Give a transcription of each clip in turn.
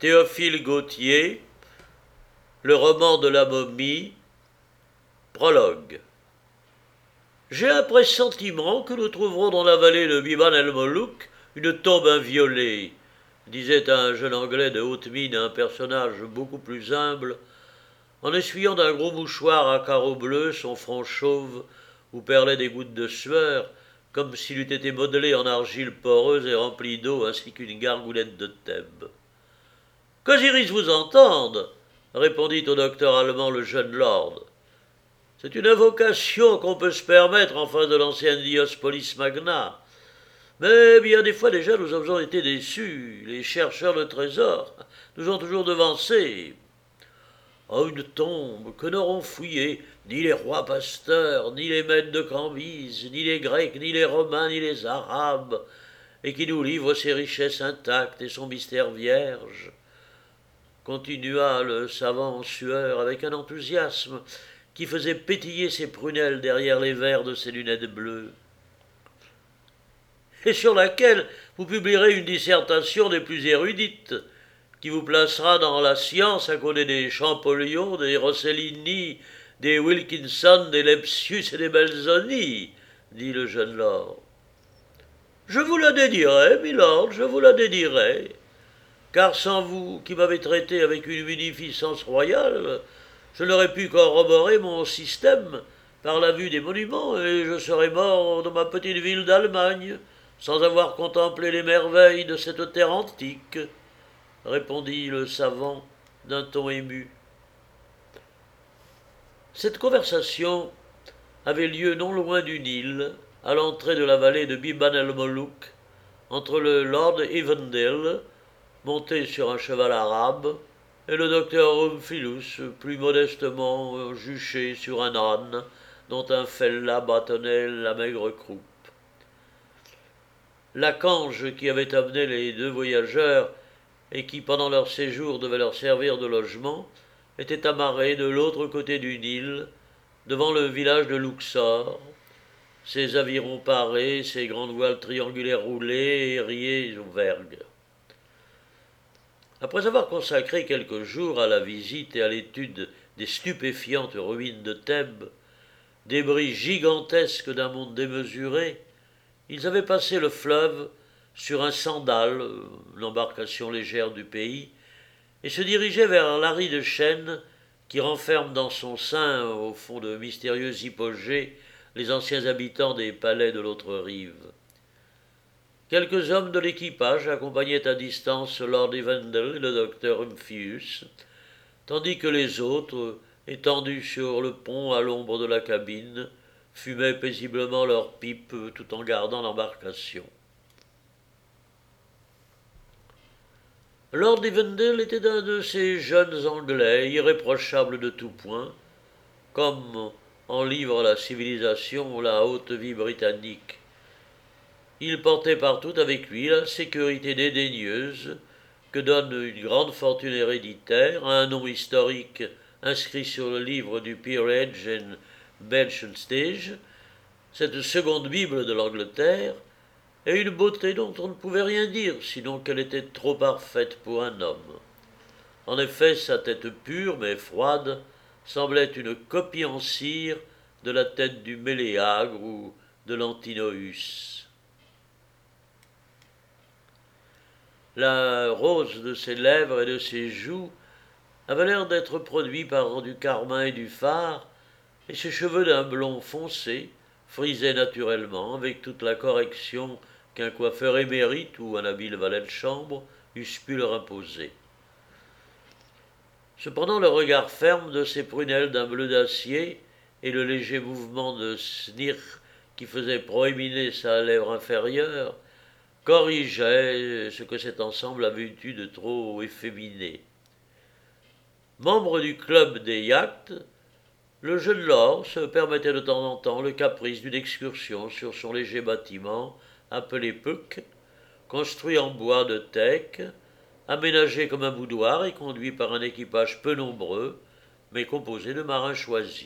Théophile Gautier, Le roman de la momie, prologue. J'ai un pressentiment que nous trouverons dans la vallée de Biban el-Molouk une tombe inviolée, disait un jeune Anglais de haute mine à un personnage beaucoup plus humble, en essuyant d'un gros mouchoir à carreaux bleus son front chauve où perlaient des gouttes de sueur, comme s'il eût été modelé en argile poreuse et remplie d'eau ainsi qu'une gargoulette de Thèbes. « Qu'Osiris vous entende !» répondit au docteur allemand le jeune lord. « C'est une invocation qu'on peut se permettre en face de l'ancienne Diospolis Magna. Mais bien des fois déjà nous avons été déçus. Les chercheurs de trésors nous ont toujours devancés. Oh, une tombe que n'auront fouillée ni les rois pasteurs, ni les maîtres de Cambyse, ni les Grecs, ni les Romains, ni les Arabes, et qui nous livre ses richesses intactes et son mystère vierge, continua le savant en sueur avec un enthousiasme qui faisait pétiller ses prunelles derrière les verres de ses lunettes bleues, et sur laquelle vous publierez une dissertation des plus érudites, qui vous placera dans la science à côté des Champollion, des Rossellini, des Wilkinson, des Lepsius et des Belzoni, dit le jeune lord. Je vous la dédierai, milord, je vous la dédierai, car sans vous, qui m'avez traité avec une munificence royale, je n'aurais pu corroborer mon système par la vue des monuments, et je serais mort dans ma petite ville d'Allemagne, sans avoir contemplé les merveilles de cette terre antique, répondit le savant d'un ton ému. Cette conversation avait lieu non loin du Nil, à l'entrée de la vallée de Biban el-Molouk, entre le lord Evandale, monté sur un cheval arabe, et le docteur Rumphius, plus modestement juché sur un âne, dont un fellah bâtonnait la maigre croupe. La cange qui avait amené les deux voyageurs et qui, pendant leur séjour, devait leur servir de logement, était amarrée de l'autre côté du Nil, devant le village de Luxor, ses avirons parés, ses grandes voiles triangulaires roulées et riées aux vergues. Après avoir consacré quelques jours à la visite et à l'étude des stupéfiantes ruines de Thèbes, débris gigantesques d'un monde démesuré, ils avaient passé le fleuve sur un sandal, l'embarcation légère du pays, et se dirigeaient vers l'aride chaîne qui renferme dans son sein, au fond de mystérieux hypogées, les anciens habitants des palais de l'autre rive. Quelques hommes de l'équipage accompagnaient à distance lord Evandale et le docteur Rumphius, tandis que les autres, étendus sur le pont à l'ombre de la cabine, fumaient paisiblement leurs pipes tout en gardant l'embarcation. Lord Evandale était un de ces jeunes Anglais irréprochables de tout point, comme en livre la civilisation la haute vie britannique. Il portait partout avec lui la sécurité dédaigneuse que donne une grande fortune héréditaire, un nom historique inscrit sur le livre du Peerage and Benchenstage, cette seconde Bible de l'Angleterre, et une beauté dont on ne pouvait rien dire, sinon qu'elle était trop parfaite pour un homme. En effet, sa tête pure mais froide semblait une copie en cire de la tête du Méléagre ou de l'Antinoüs. La rose de ses lèvres et de ses joues avait l'air d'être produit par du carmin et du fard, et ses cheveux d'un blond foncé frisaient naturellement avec toute la correction qu'un coiffeur émérite ou un habile valet de chambre eussent pu leur imposer. Cependant, le regard ferme de ses prunelles d'un bleu d'acier et le léger mouvement de sneer qui faisait proéminer sa lèvre inférieure corrigeait ce que cet ensemble avait eu de trop efféminé. Membre du club des yachts, le jeune lord se permettait de temps en temps le caprice d'une excursion sur son léger bâtiment appelé Puck, construit en bois de teck, aménagé comme un boudoir et conduit par un équipage peu nombreux, mais composé de marins choisis.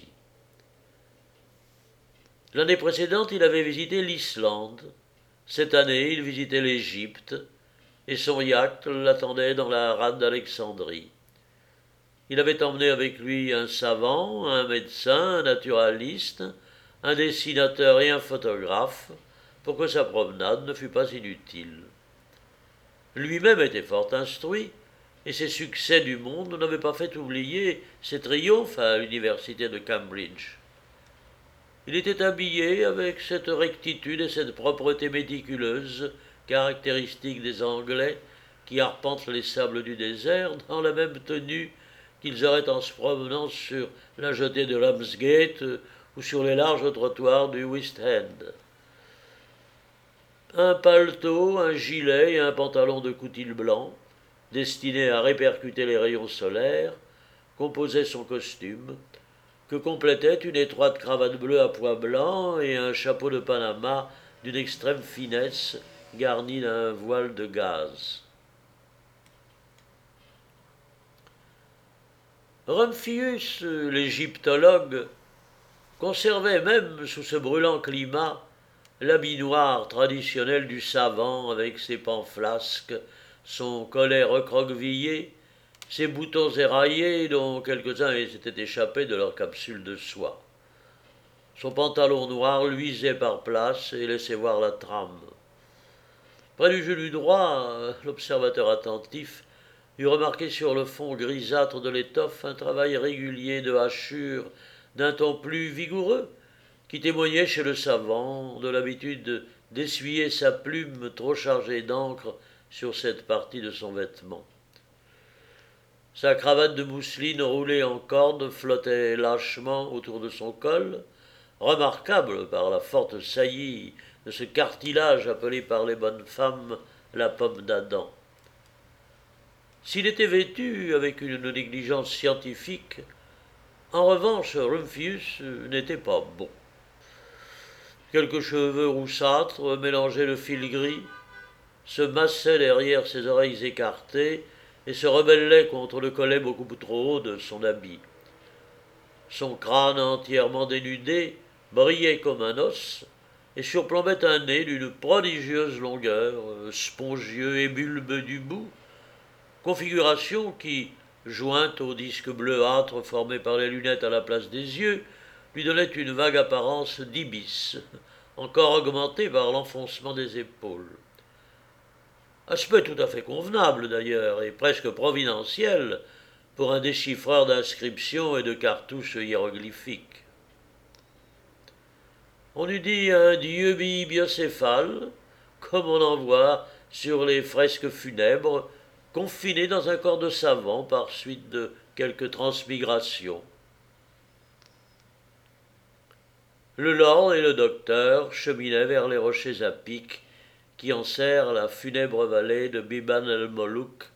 L'année précédente, il avait visité l'Islande. Cette année, il visitait l'Égypte, et son yacht l'attendait dans la rade d'Alexandrie. Il avait emmené avec lui un savant, un médecin, un naturaliste, un dessinateur et un photographe, pour que sa promenade ne fût pas inutile. Lui-même était fort instruit, et ses succès du monde n'avaient pas fait oublier ses triomphes à l'université de Cambridge. Il était habillé avec cette rectitude et cette propreté méticuleuse caractéristiques des Anglais qui arpentent les sables du désert dans la même tenue qu'ils auraient en se promenant sur la jetée de Ramsgate ou sur les larges trottoirs du West End. Un paletot, un gilet et un pantalon de coutil blanc, destinés à répercuter les rayons solaires, composaient son costume, que complétait une étroite cravate bleue à pois blancs et un chapeau de Panama d'une extrême finesse garni d'un voile de gaze. Rumphius, l'égyptologue, conservait même sous ce brûlant climat l'habit noir traditionnel du savant avec ses pans flasques, son collet recroquevillé, ses boutons éraillés dont quelques-uns étaient échappés de leur capsule de soie. Son pantalon noir luisait par places et laissait voir la trame. Près du genou droit, l'observateur attentif eut remarqué sur le fond grisâtre de l'étoffe un travail régulier de hachure d'un ton plus vigoureux, qui témoignait chez le savant de l'habitude d'essuyer sa plume trop chargée d'encre sur cette partie de son vêtement. Sa cravate de mousseline roulée en corde flottait lâchement autour de son col, remarquable par la forte saillie de ce cartilage appelé par les bonnes femmes la pomme d'Adam. S'il était vêtu avec une négligence scientifique, en revanche, Rumphius n'était pas bon. Quelques cheveux roussâtres mélangeaient le fil gris, se massaient derrière ses oreilles écartées et se rebellaient contre le collet beaucoup trop haut de son habit. Son crâne entièrement dénudé brillait comme un os et surplombait un nez d'une prodigieuse longueur, spongieux et bulbeux du bout, configuration qui, jointe au disque bleuâtre formé par les lunettes à la place des yeux, lui donnait une vague apparence d'ibis, encore augmentée par l'enfoncement des épaules. Aspect tout à fait convenable d'ailleurs, et presque providentiel pour un déchiffreur d'inscriptions et de cartouches hiéroglyphiques. On eût dit un dieu biocéphale, comme on en voit sur les fresques funèbres, confiné dans un corps de savant par suite de quelque transmigration. Le lord et le docteur cheminaient vers les rochers à pic qui enserrent la funèbre vallée de Biban el-Molouk,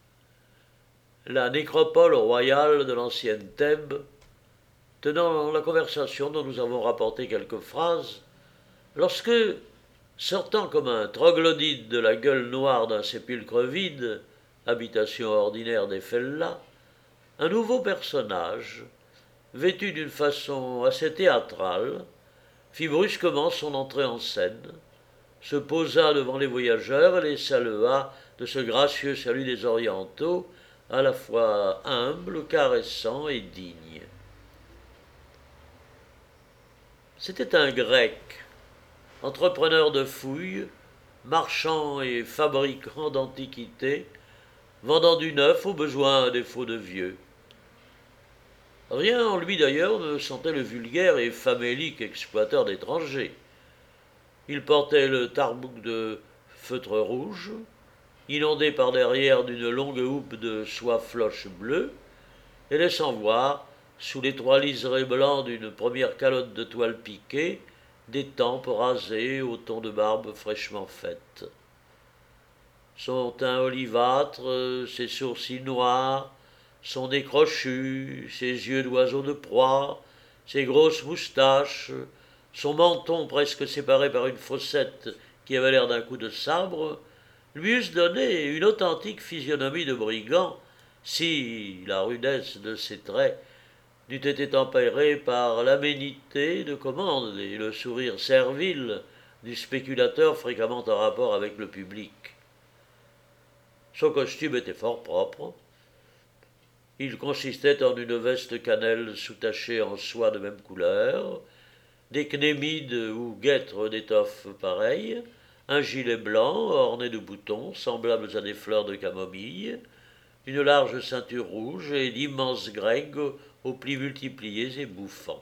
la nécropole royale de l'ancienne Thèbes, tenant la conversation dont nous avons rapporté quelques phrases, lorsque, sortant comme un troglodyte de la gueule noire d'un sépulcre vide, habitation ordinaire des Fellahs, un nouveau personnage, vêtu d'une façon assez théâtrale, fit brusquement son entrée en scène, se posa devant les voyageurs et les salua de ce gracieux salut des Orientaux, à la fois humble, caressant et digne. C'était un Grec, entrepreneur de fouilles, marchand et fabricant d'antiquités, vendant du neuf au besoin à défaut de vieux. Rien en lui d'ailleurs ne sentait le vulgaire et famélique exploiteur d'étrangers. Il portait le tarbouk de feutre rouge, inondé par derrière d'une longue houppe de soie floche bleue, et laissant voir, sous l'étroit liseré blanc d'une première calotte de toile piquée, des tempes rasées au ton de barbe fraîchement faite. Son teint olivâtre, ses sourcils noirs, son nez crochu, ses yeux d'oiseau de proie, ses grosses moustaches, son menton presque séparé par une fossette qui avait l'air d'un coup de sabre, lui eussent donné une authentique physionomie de brigand si la rudesse de ses traits n'eût été tempérée par l'aménité de commande et le sourire servile du spéculateur fréquemment en rapport avec le public. Son costume était fort propre. Il consistait en une veste cannelle soutachée en soie de même couleur, des cnémides ou guêtres d'étoffe pareille, un gilet blanc orné de boutons semblables à des fleurs de camomille, une large ceinture rouge et d'immenses grecs aux plis multipliés et bouffants.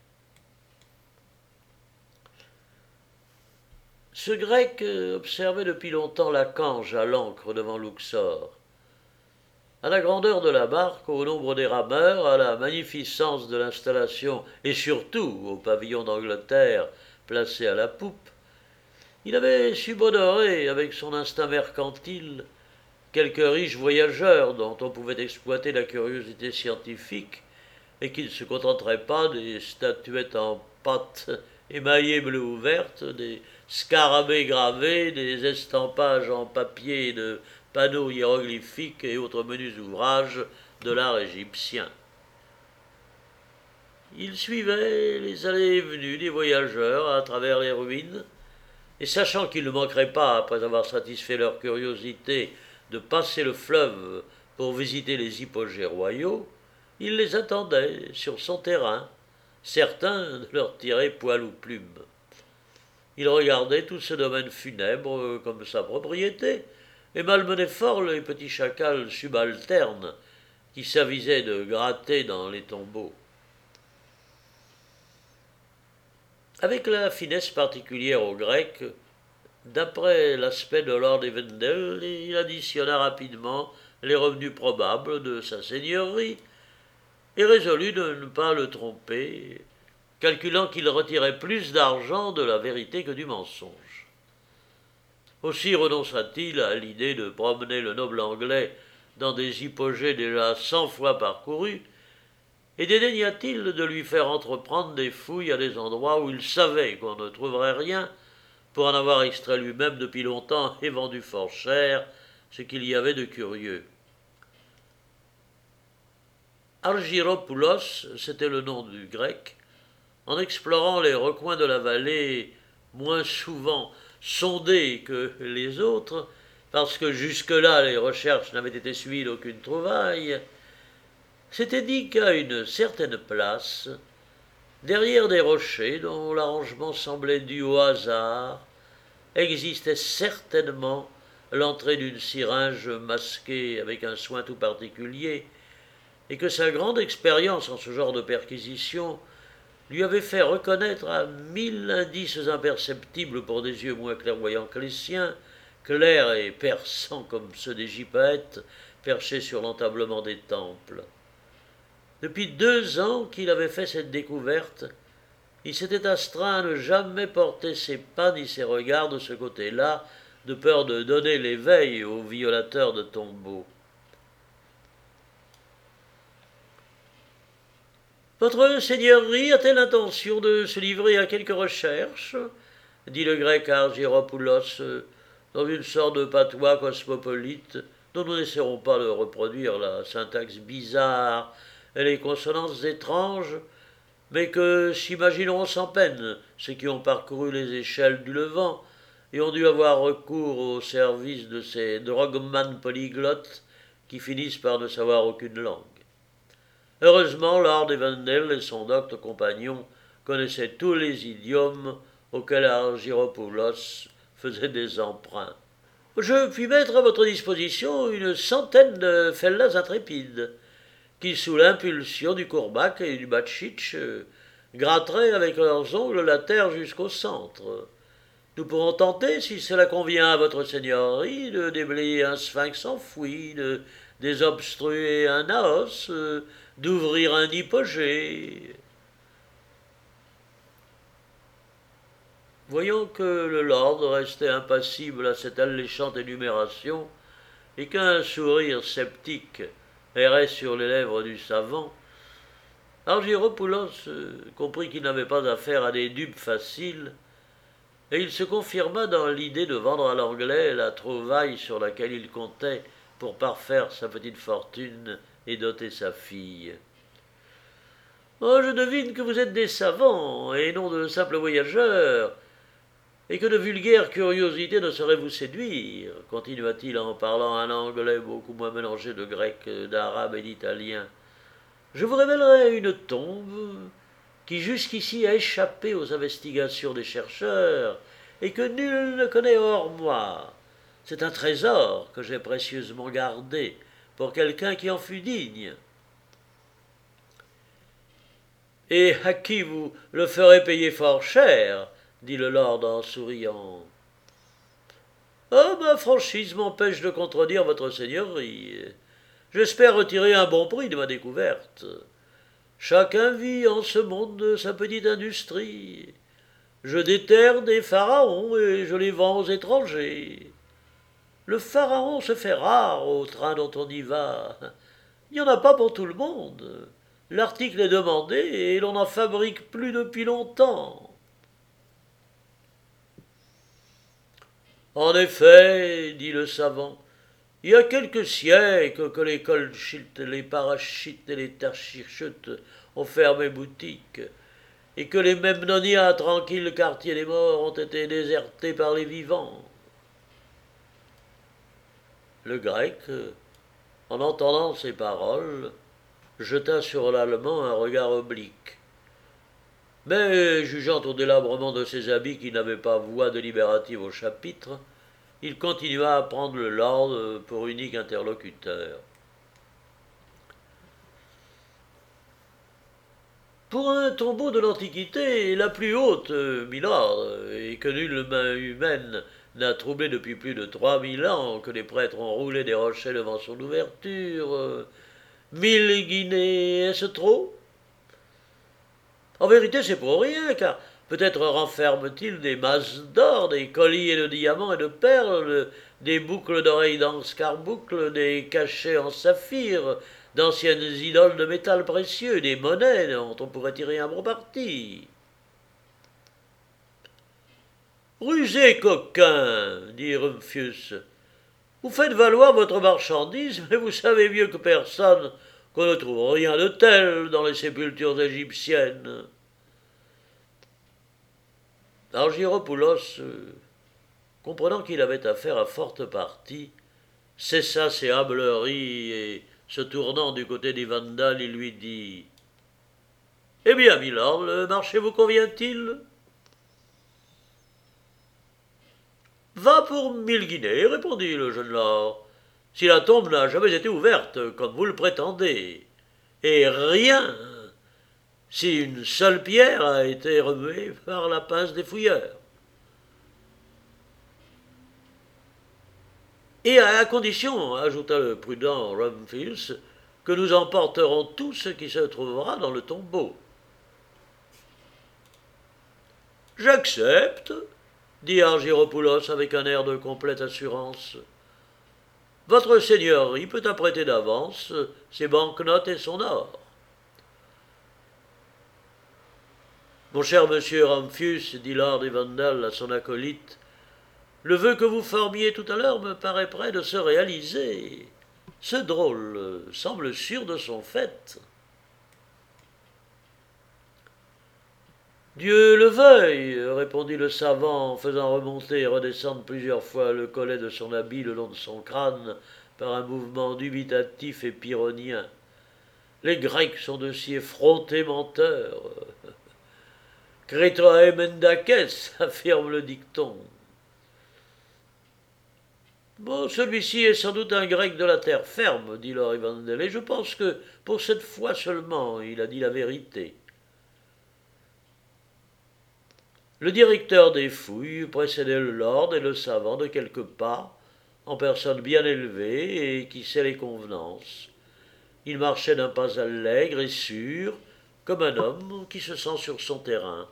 Ce grec observait depuis longtemps la cange à l'ancre devant Luxor. À la grandeur de la barque, au nombre des rameurs, à la magnificence de l'installation et surtout au pavillon d'Angleterre placé à la poupe, il avait subodorer avec son instinct mercantile quelques riches voyageurs dont on pouvait exploiter la curiosité scientifique et qui ne se contenteraient pas des statuettes en pâte émaillée bleue ou verte, des scarabées gravés, des estampages en papier de panneaux hiéroglyphiques et autres menus ouvrages de l'art égyptien. Il suivait les allées et venues des voyageurs à travers les ruines, et sachant qu'ils ne manqueraient pas, après avoir satisfait leur curiosité, de passer le fleuve pour visiter les hypogées royaux, il les attendait sur son terrain, certain de leur tirer poil ou plume. Il regardait tout ce domaine funèbre comme sa propriété, et malmenait fort les petits chacals subalternes qui s'avisaient de gratter dans les tombeaux. Avec la finesse particulière aux Grecs, d'après l'aspect de Lord Evandale, il additionna rapidement les revenus probables de sa seigneurie et résolut de ne pas le tromper, calculant qu'il retirait plus d'argent de la vérité que du mensonge. Aussi renonça-t-il à l'idée de promener le noble Anglais dans des hypogées déjà 100 fois parcourus, et dédaigna-t-il de lui faire entreprendre des fouilles à des endroits où il savait qu'on ne trouverait rien, pour en avoir extrait lui-même depuis longtemps et vendu fort cher ce qu'il y avait de curieux. Argyropoulos, c'était le nom du grec, en explorant les recoins de la vallée moins souvent sondés que les autres, parce que jusque-là les recherches n'avaient été suivies d'aucune trouvaille, s'était dit qu'à une certaine place, derrière des rochers dont l'arrangement semblait dû au hasard, existait certainement l'entrée d'une syringe masquée avec un soin tout particulier, et que sa grande expérience en ce genre de perquisition lui avait fait reconnaître à 1000 indices imperceptibles pour des yeux moins clairvoyants que les siens, clairs et perçants comme ceux des gypaètes perchés sur l'entablement des temples. Depuis 2 ans qu'il avait fait cette découverte, il s'était astreint à ne jamais porter ses pas ni ses regards de ce côté-là, de peur de donner l'éveil aux violateurs de tombeaux. Votre seigneurie a-t-elle l'intention de se livrer à quelque recherche dit le grec à Argyropoulos, dans une sorte de patois cosmopolite, dont nous n'essaierons pas de reproduire la syntaxe bizarre et les consonances étranges, mais que s'imagineront sans peine ceux qui ont parcouru les échelles du Levant et ont dû avoir recours au service de ces drogomans polyglottes qui finissent par ne savoir aucune langue. Heureusement, Lord Evandale et son docte compagnon connaissaient tous les idiomes auxquels Argyropoulos faisait des emprunts. Je puis mettre à votre disposition une centaine de fellahs intrépides, qui, sous l'impulsion du Kourbac et du Batchitch, gratteraient avec leurs ongles la terre jusqu'au centre. Nous pourrons tenter, si cela convient à votre seigneurie, de déblayer un sphinx enfoui, de désobstruer un naos, d'ouvrir un hypogée. Voyant que le lord restait impassible à cette alléchante énumération, et qu'un sourire sceptique errait sur les lèvres du savant, Argyropoulos comprit qu'il n'avait pas affaire à des dupes faciles, et il se confirma dans l'idée de vendre à l'anglais la trouvaille sur laquelle il comptait pour parfaire sa petite fortune et doter sa fille. « Oh, je devine que vous êtes des savants, et non de simples voyageurs, et que de vulgaires curiosités ne sauraient vous séduire, continua-t-il en parlant un anglais beaucoup moins mélangé de grec, d'arabe et d'italien. Je vous révélerai une tombe qui jusqu'ici a échappé aux investigations des chercheurs et que nul ne connaît hors moi. C'est un trésor que j'ai précieusement gardé pour quelqu'un qui en fut digne. Et à qui vous le ferez payer fort cher, dit le lord en souriant. Ah, ma franchise m'empêche de contredire votre seigneurie. J'espère retirer un bon prix de ma découverte. Chacun vit en ce monde sa petite industrie. Je déterre des pharaons et je les vends aux étrangers. Le pharaon se fait rare au train dont on y va. Il n'y en a pas pour tout le monde. L'article est demandé et l'on n'en fabrique plus depuis longtemps. En effet, dit le savant, il y a quelques siècles que les colchites, les parachites et les tarchichutes ont fermé boutique, et que les Memnonia, tranquilles quartiers des morts, ont été désertés par les vivants. Le grec, en entendant ces paroles, jeta sur l'Allemand un regard oblique. Mais, jugeant au délabrement de ses habits qui n'avaient pas voix délibérative au chapitre, il continua à prendre le lord pour unique interlocuteur. Pour un tombeau de l'Antiquité, la plus haute, milord, et que nulle main humaine n'a troublé depuis plus de 3000 ans, que les prêtres ont roulé des rochers devant son ouverture, 1000 guinées, est-ce trop? En vérité, c'est pour rien, car peut-être renferme-t-il des masses d'or, des colliers de diamants et de perles, des boucles d'oreilles d'escarboucles, des cachets en saphir, d'anciennes idoles de métal précieux, des monnaies dont on pourrait tirer un bon parti. Rusé coquin, dit Rumphius, vous faites valoir votre marchandise, mais vous savez mieux que personne qu'on ne trouve rien de tel dans les sépultures égyptiennes. Argyropoulos, comprenant qu'il avait affaire à forte partie, cessa ses hâbleries et, se tournant du côté des Vandales, il lui dit « Eh bien, milord, le marché vous convient-il » « Va pour 1000 guinées, répondit le jeune lord, si la tombe n'a jamais été ouverte, comme vous le prétendez, et rien si une seule pierre a été remuée par la pince des fouilleurs. Et à condition, ajouta le prudent Rumphius, que nous emporterons tout ce qui se trouvera dans le tombeau. J'accepte, dit Argyropoulos avec un air de complète assurance. Votre seigneurie peut apprêter d'avance ses banquenotes et son or. Mon cher monsieur Rumphius, dit lord Evandale à son acolyte, le vœu que vous formiez tout à l'heure me paraît près de se réaliser. Ce drôle semble sûr de son fait. Dieu le veuille, répondit le savant en faisant remonter et redescendre plusieurs fois le collet de son habit le long de son crâne par un mouvement dubitatif et pyrrhonien. Les Grecs sont de si effrontés menteurs. Crétoe mendakes, affirme le dicton. Bon, celui-ci est sans doute un grec de la terre ferme, dit lord Evandale, et je pense que pour cette fois seulement il a dit la vérité. Le directeur des fouilles précédait le lord et le savant de quelques pas, en personne bien élevée et qui sait les convenances. Il marchait d'un pas allègre et sûr, comme un homme qui se sent sur son terrain.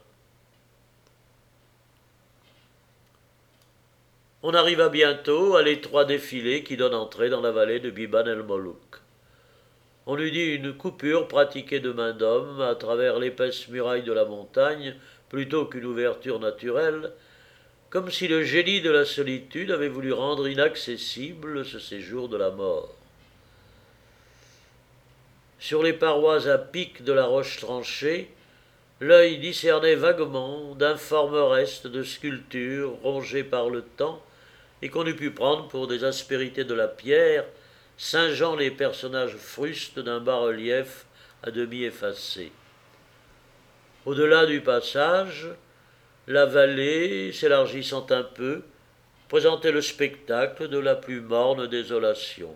On arriva bientôt à l'étroit défilé qui donne entrée dans la vallée de Biban el-Molouk. On eût dit une coupure pratiquée de main d'homme à travers l'épaisse muraille de la montagne plutôt qu'une ouverture naturelle, comme si le génie de la solitude avait voulu rendre inaccessible ce séjour de la mort. Sur les parois à pic de la roche tranchée, L'œil discernait vaguement d'informes restes de sculptures rongées par le temps et qu'on eût pu prendre pour des aspérités de la pierre, singeant les personnages frustes d'un bas-relief à demi effacé. Au-delà du passage, la vallée, s'élargissant un peu, présentait le spectacle de la plus morne désolation.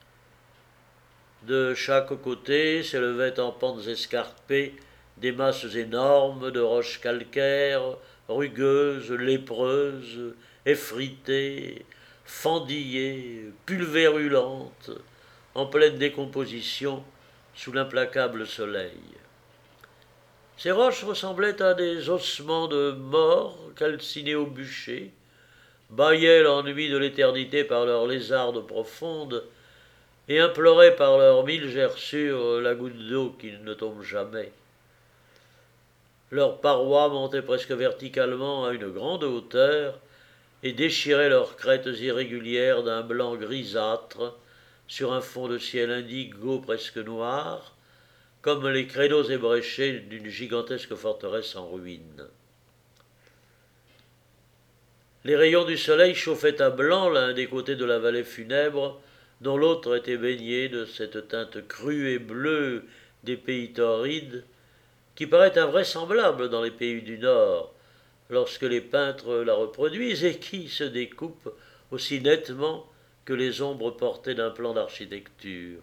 De chaque côté s'élevaient en pentes escarpées des masses énormes de roches calcaires, rugueuses, lépreuses, effritées, fendillées, pulvérulentes, en pleine décomposition sous l'implacable soleil. Ces roches ressemblaient à des ossements de morts calcinés au bûcher, bâillaient l'ennui de l'éternité par leurs lézardes profondes et imploraient par leurs mille gerçures la goutte d'eau qui ne tombe jamais. Leurs parois montaient presque verticalement à une grande hauteur et déchiraient leurs crêtes irrégulières d'un blanc grisâtre sur un fond de ciel indigo presque noir, comme les créneaux ébréchés d'une gigantesque forteresse en ruine. Les rayons du soleil chauffaient à blanc l'un des côtés de la vallée funèbre, dont l'autre était baigné de cette teinte crue et bleue des pays torrides, qui paraît invraisemblable dans les pays du Nord, lorsque les peintres la reproduisent et qui se découpe aussi nettement que les ombres portées d'un plan d'architecture.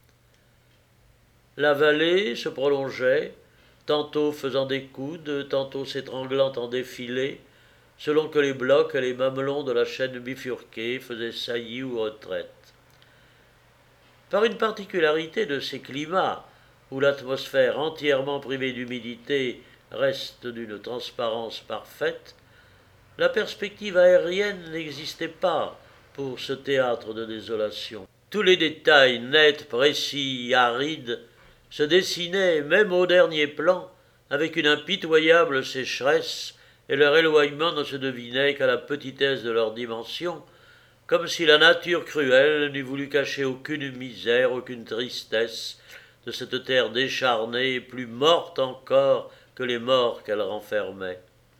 La vallée se prolongeait, tantôt faisant des coudes, tantôt s'étranglant en défilés, selon que les blocs et les mamelons de la chaîne bifurquée faisaient saillie ou retraite. Par une particularité de ces climats, où l'atmosphère entièrement privée d'humidité reste d'une transparence parfaite, la perspective aérienne n'existait pas pour ce théâtre de désolation. Tous les détails nets, précis, arides, se dessinaient, même au dernier plan, avec une impitoyable sécheresse, et leur éloignement ne se devinait qu'à la petitesse de leur dimension, comme si la nature cruelle n'eût voulu cacher aucune misère, aucune tristesse de cette terre décharnée, plus morte encore que les morts qu'elle renfermait.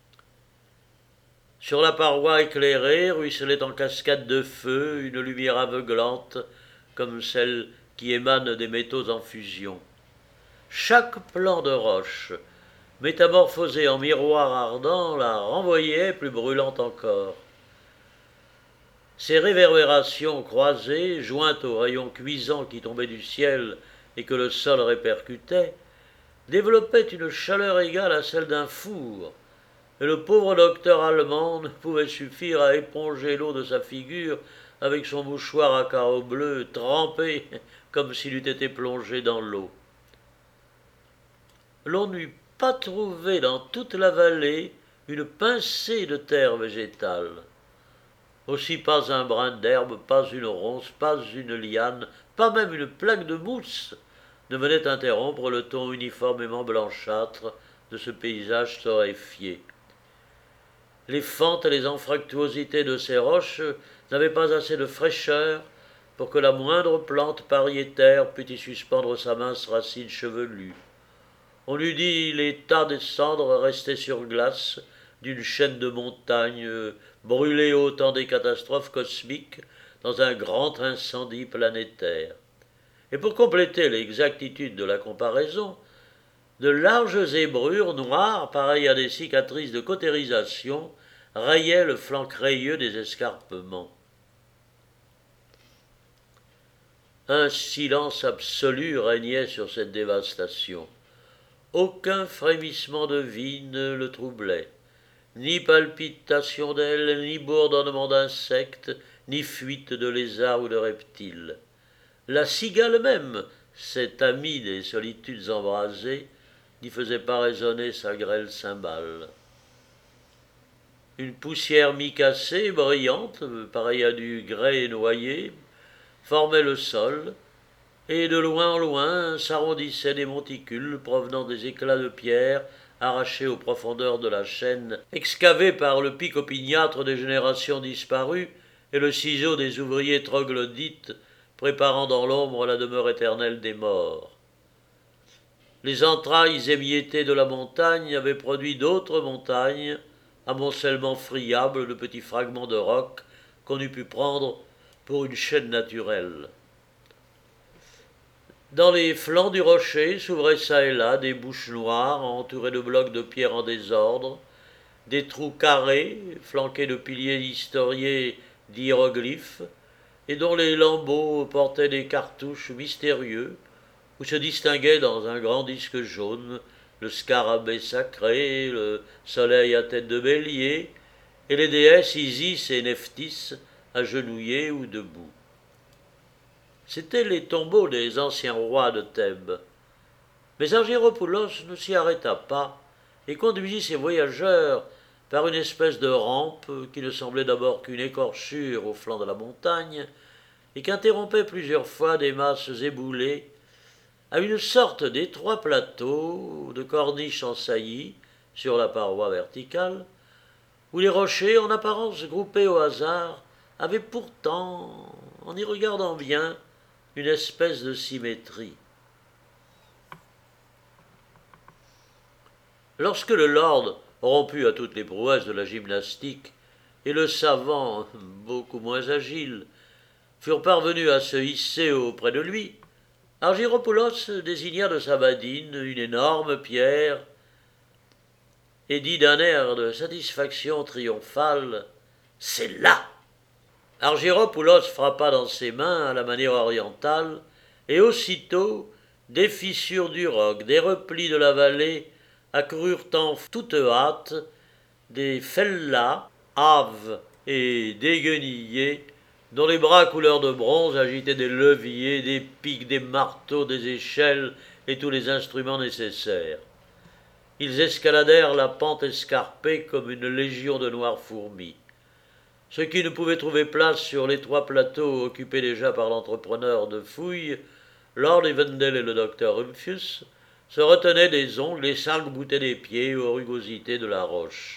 Sur la paroi éclairée ruisselait en cascade de feu une lumière aveuglante, comme celle qui émane des métaux en fusion. Chaque plan de roche, métamorphosé en miroir ardent, la renvoyait plus brûlante encore. Ces réverbérations croisées, jointes aux rayons cuisants qui tombaient du ciel et que le sol répercutait, développaient une chaleur égale à celle d'un four, et le pauvre docteur allemand ne pouvait suffire à éponger l'eau de sa figure avec son mouchoir à carreaux bleus, trempé comme s'il eût été plongé dans l'eau. L'on n'eût pas trouvé dans toute la vallée une pincée de terre végétale. Aussi pas un brin d'herbe, pas une ronce, pas une liane, pas même une plaque de mousse ne venait interrompre le ton uniformément blanchâtre de ce paysage torréfié. Les fentes et les anfractuosités de ces roches n'avaient pas assez de fraîcheur pour que la moindre plante pariétaire pût y suspendre sa mince racine chevelue. On eût dit les tas de cendres restés sur glace d'une chaîne de montagnes brûlées au temps des catastrophes cosmiques dans un grand incendie planétaire. Et pour compléter l'exactitude de la comparaison, de larges zébrures noires, pareilles à des cicatrices de cautérisation, rayaient le flanc crayeux des escarpements. Un silence absolu régnait sur cette dévastation. Aucun frémissement de vie ne le troublait, ni palpitation d'ailes, ni bourdonnement d'insectes, ni fuite de lézards ou de reptiles. La cigale même, cette amie des solitudes embrasées, n'y faisait pas résonner sa grêle cymbale. Une poussière mi-cassée, brillante, pareille à du grès noyé, formait le sol, et de loin en loin s'arrondissaient des monticules provenant des éclats de pierre arrachés aux profondeurs de la chaîne, excavés par le pic opiniâtre des générations disparues et le ciseau des ouvriers troglodytes préparant dans l'ombre la demeure éternelle des morts. les entrailles émiettées de la montagne avaient produit d'autres montagnes, amoncellement friable de petits fragments de roc qu'on eût pu prendre pour une chaîne naturelle. Dans les flancs du rocher s'ouvraient çà et là des bouches noires entourées de blocs de pierre en désordre, des trous carrés flanqués de piliers historiés d'hiéroglyphes, et dont les lambeaux portaient des cartouches mystérieux, où se distinguaient dans un grand disque jaune le scarabée sacré, le soleil à tête de bélier, et les déesses Isis et Nephthys agenouillées ou debout. C'étaient les tombeaux des anciens rois de Thèbes. Mais Argyropoulos ne s'y arrêta pas et conduisit ses voyageurs par une espèce de rampe qui ne semblait d'abord qu'une écorchure au flanc de la montagne et qu'interrompait plusieurs fois des masses éboulées à une sorte d'étroit plateau de corniche en saillie sur la paroi verticale, où les rochers, en apparence groupés au hasard, avaient pourtant, en y regardant bien, une espèce de symétrie. Lorsque le lord, rompu à toutes les prouesses de la gymnastique, et le savant, beaucoup moins agile, furent parvenus à se hisser auprès de lui, Argyropoulos désigna de sa badine une énorme pierre et dit d'un air de satisfaction triomphale « C'est là !» Argyropoulos frappa dans ses mains à la manière orientale, et aussitôt des fissures du roc, des replis de la vallée accoururent en toute hâte, des fellahs, haves et déguenillés, dont les bras couleur de bronze agitaient des leviers, des pics, des marteaux, des échelles et tous les instruments nécessaires. Ils escaladèrent la pente escarpée comme une légion de noires fourmis. Ceux qui ne pouvaient trouver place sur l'étroit plateau occupé déjà par l'entrepreneur de fouilles, Lord Evandale et le docteur Rumphius, se retenaient des ongles, les s'arc-boutaient des pieds aux rugosités de la roche.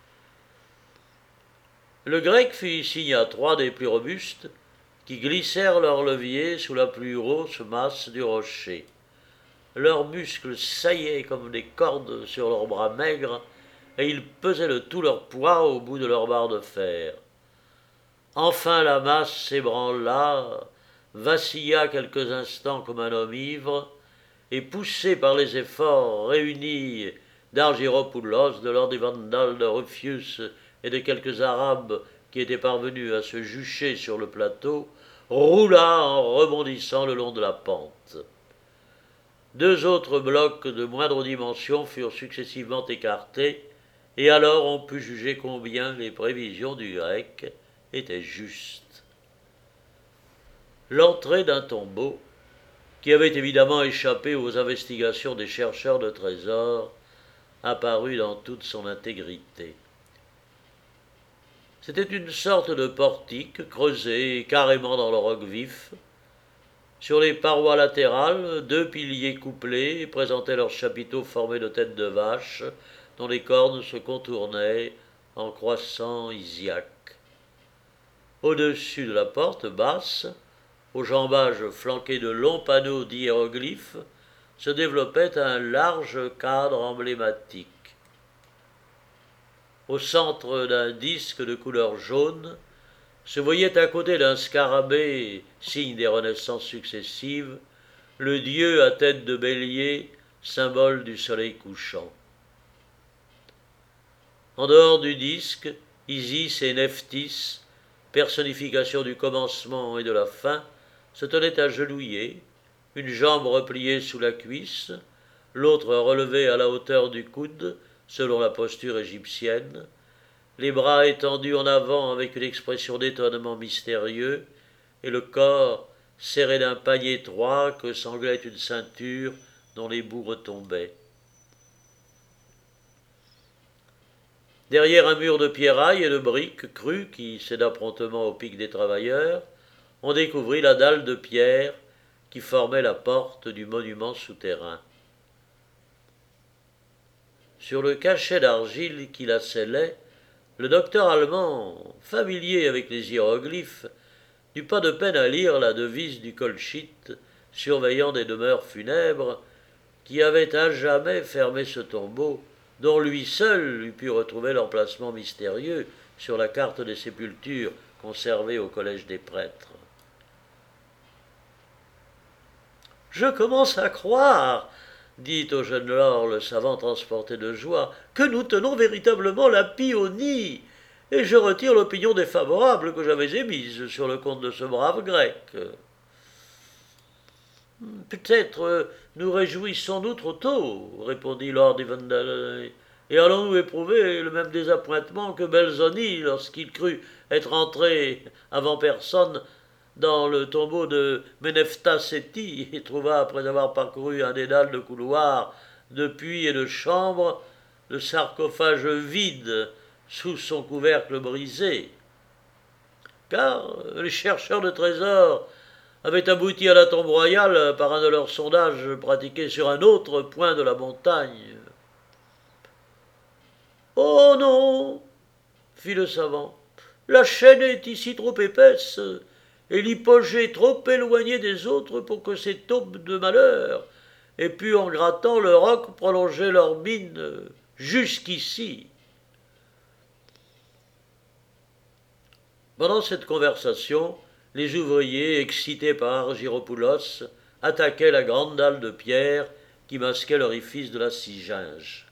Le grec fit signe à trois des plus robustes, qui glissèrent leurs leviers sous la plus grosse masse du rocher. Leurs muscles saillaient comme des cordes sur leurs bras maigres, et ils pesaient de tout leur poids au bout de leurs barres de fer. Enfin la masse s'ébranla, vacilla quelques instants comme un homme ivre, et poussé par les efforts réunis d'Argyropoulos, de Lord Evandale, de Rumphius et de quelques Arabes qui étaient parvenus à se jucher sur le plateau, roula en rebondissant le long de la pente. Deux autres blocs de moindre dimension furent successivement écartés, et alors on put juger combien les prévisions du grec étaient justes. L'entrée d'un tombeau, qui avait évidemment échappé aux investigations des chercheurs de trésors, apparut dans toute son intégrité. C'était une sorte de portique creusé carrément dans le roc vif. Sur les parois latérales, deux piliers couplés présentaient leurs chapiteaux formés de têtes de vaches, dont les cornes se contournaient en croissants isiaques. Au-dessus de la porte basse, au jambage flanqué de longs panneaux d'hiéroglyphes, se développait un large cadre emblématique. Au centre d'un disque de couleur jaune, se voyait à côté d'un scarabée, signe des renaissances successives, le dieu à tête de bélier, symbole du soleil couchant. En dehors du disque, Isis et Nephthys, personnification du commencement et de la fin, se tenaient agenouillés, une jambe repliée sous la cuisse, l'autre relevée à la hauteur du coude, selon la posture égyptienne, les bras étendus en avant avec une expression d'étonnement mystérieux, et le corps serré d'un panier étroit que sanglait une ceinture dont les bouts retombaient. Derrière un mur de pierrailles et de briques crues qui céda promptement au pic des travailleurs, on découvrit la dalle de pierre qui formait la porte du monument souterrain. Sur le cachet d'argile qui la scellait, le docteur allemand, familier avec les hiéroglyphes, n'eut pas de peine à lire la devise du Colchite, surveillant des demeures funèbres, qui avait à jamais fermé ce tombeau, dont lui seul eût pu retrouver l'emplacement mystérieux sur la carte des sépultures conservée au Collège des prêtres. « Je commence à croire, dit au jeune lord le savant transporté de joie, que nous tenons véritablement la Pionie, et je retire l'opinion défavorable que j'avais émise sur le compte de ce brave grec. Peut-être nous réjouissons-nous trop tôt, répondit lord Evandale, et allons-nous éprouver le même désappointement que Belzoni lorsqu'il crut être entré avant personne dans le tombeau de Menephtah Seti et trouva, après avoir parcouru un dédale de couloirs, de puits et de chambres, le sarcophage vide sous son couvercle brisé. Car les chercheurs de trésors avaient abouti à la tombe royale par un de leurs sondages pratiqués sur un autre point de la montagne. « Oh non, fit le savant, la chaîne est ici trop épaisse, et l'hypogée trop éloignée des autres pour que ces taupes de malheur aient pu, en grattant le roc, prolonger leur mine jusqu'ici. » Pendant cette conversation, les ouvriers, excités par Argyropoulos, attaquaient la grande dalle de pierre qui masquait l'orifice de la Siginge.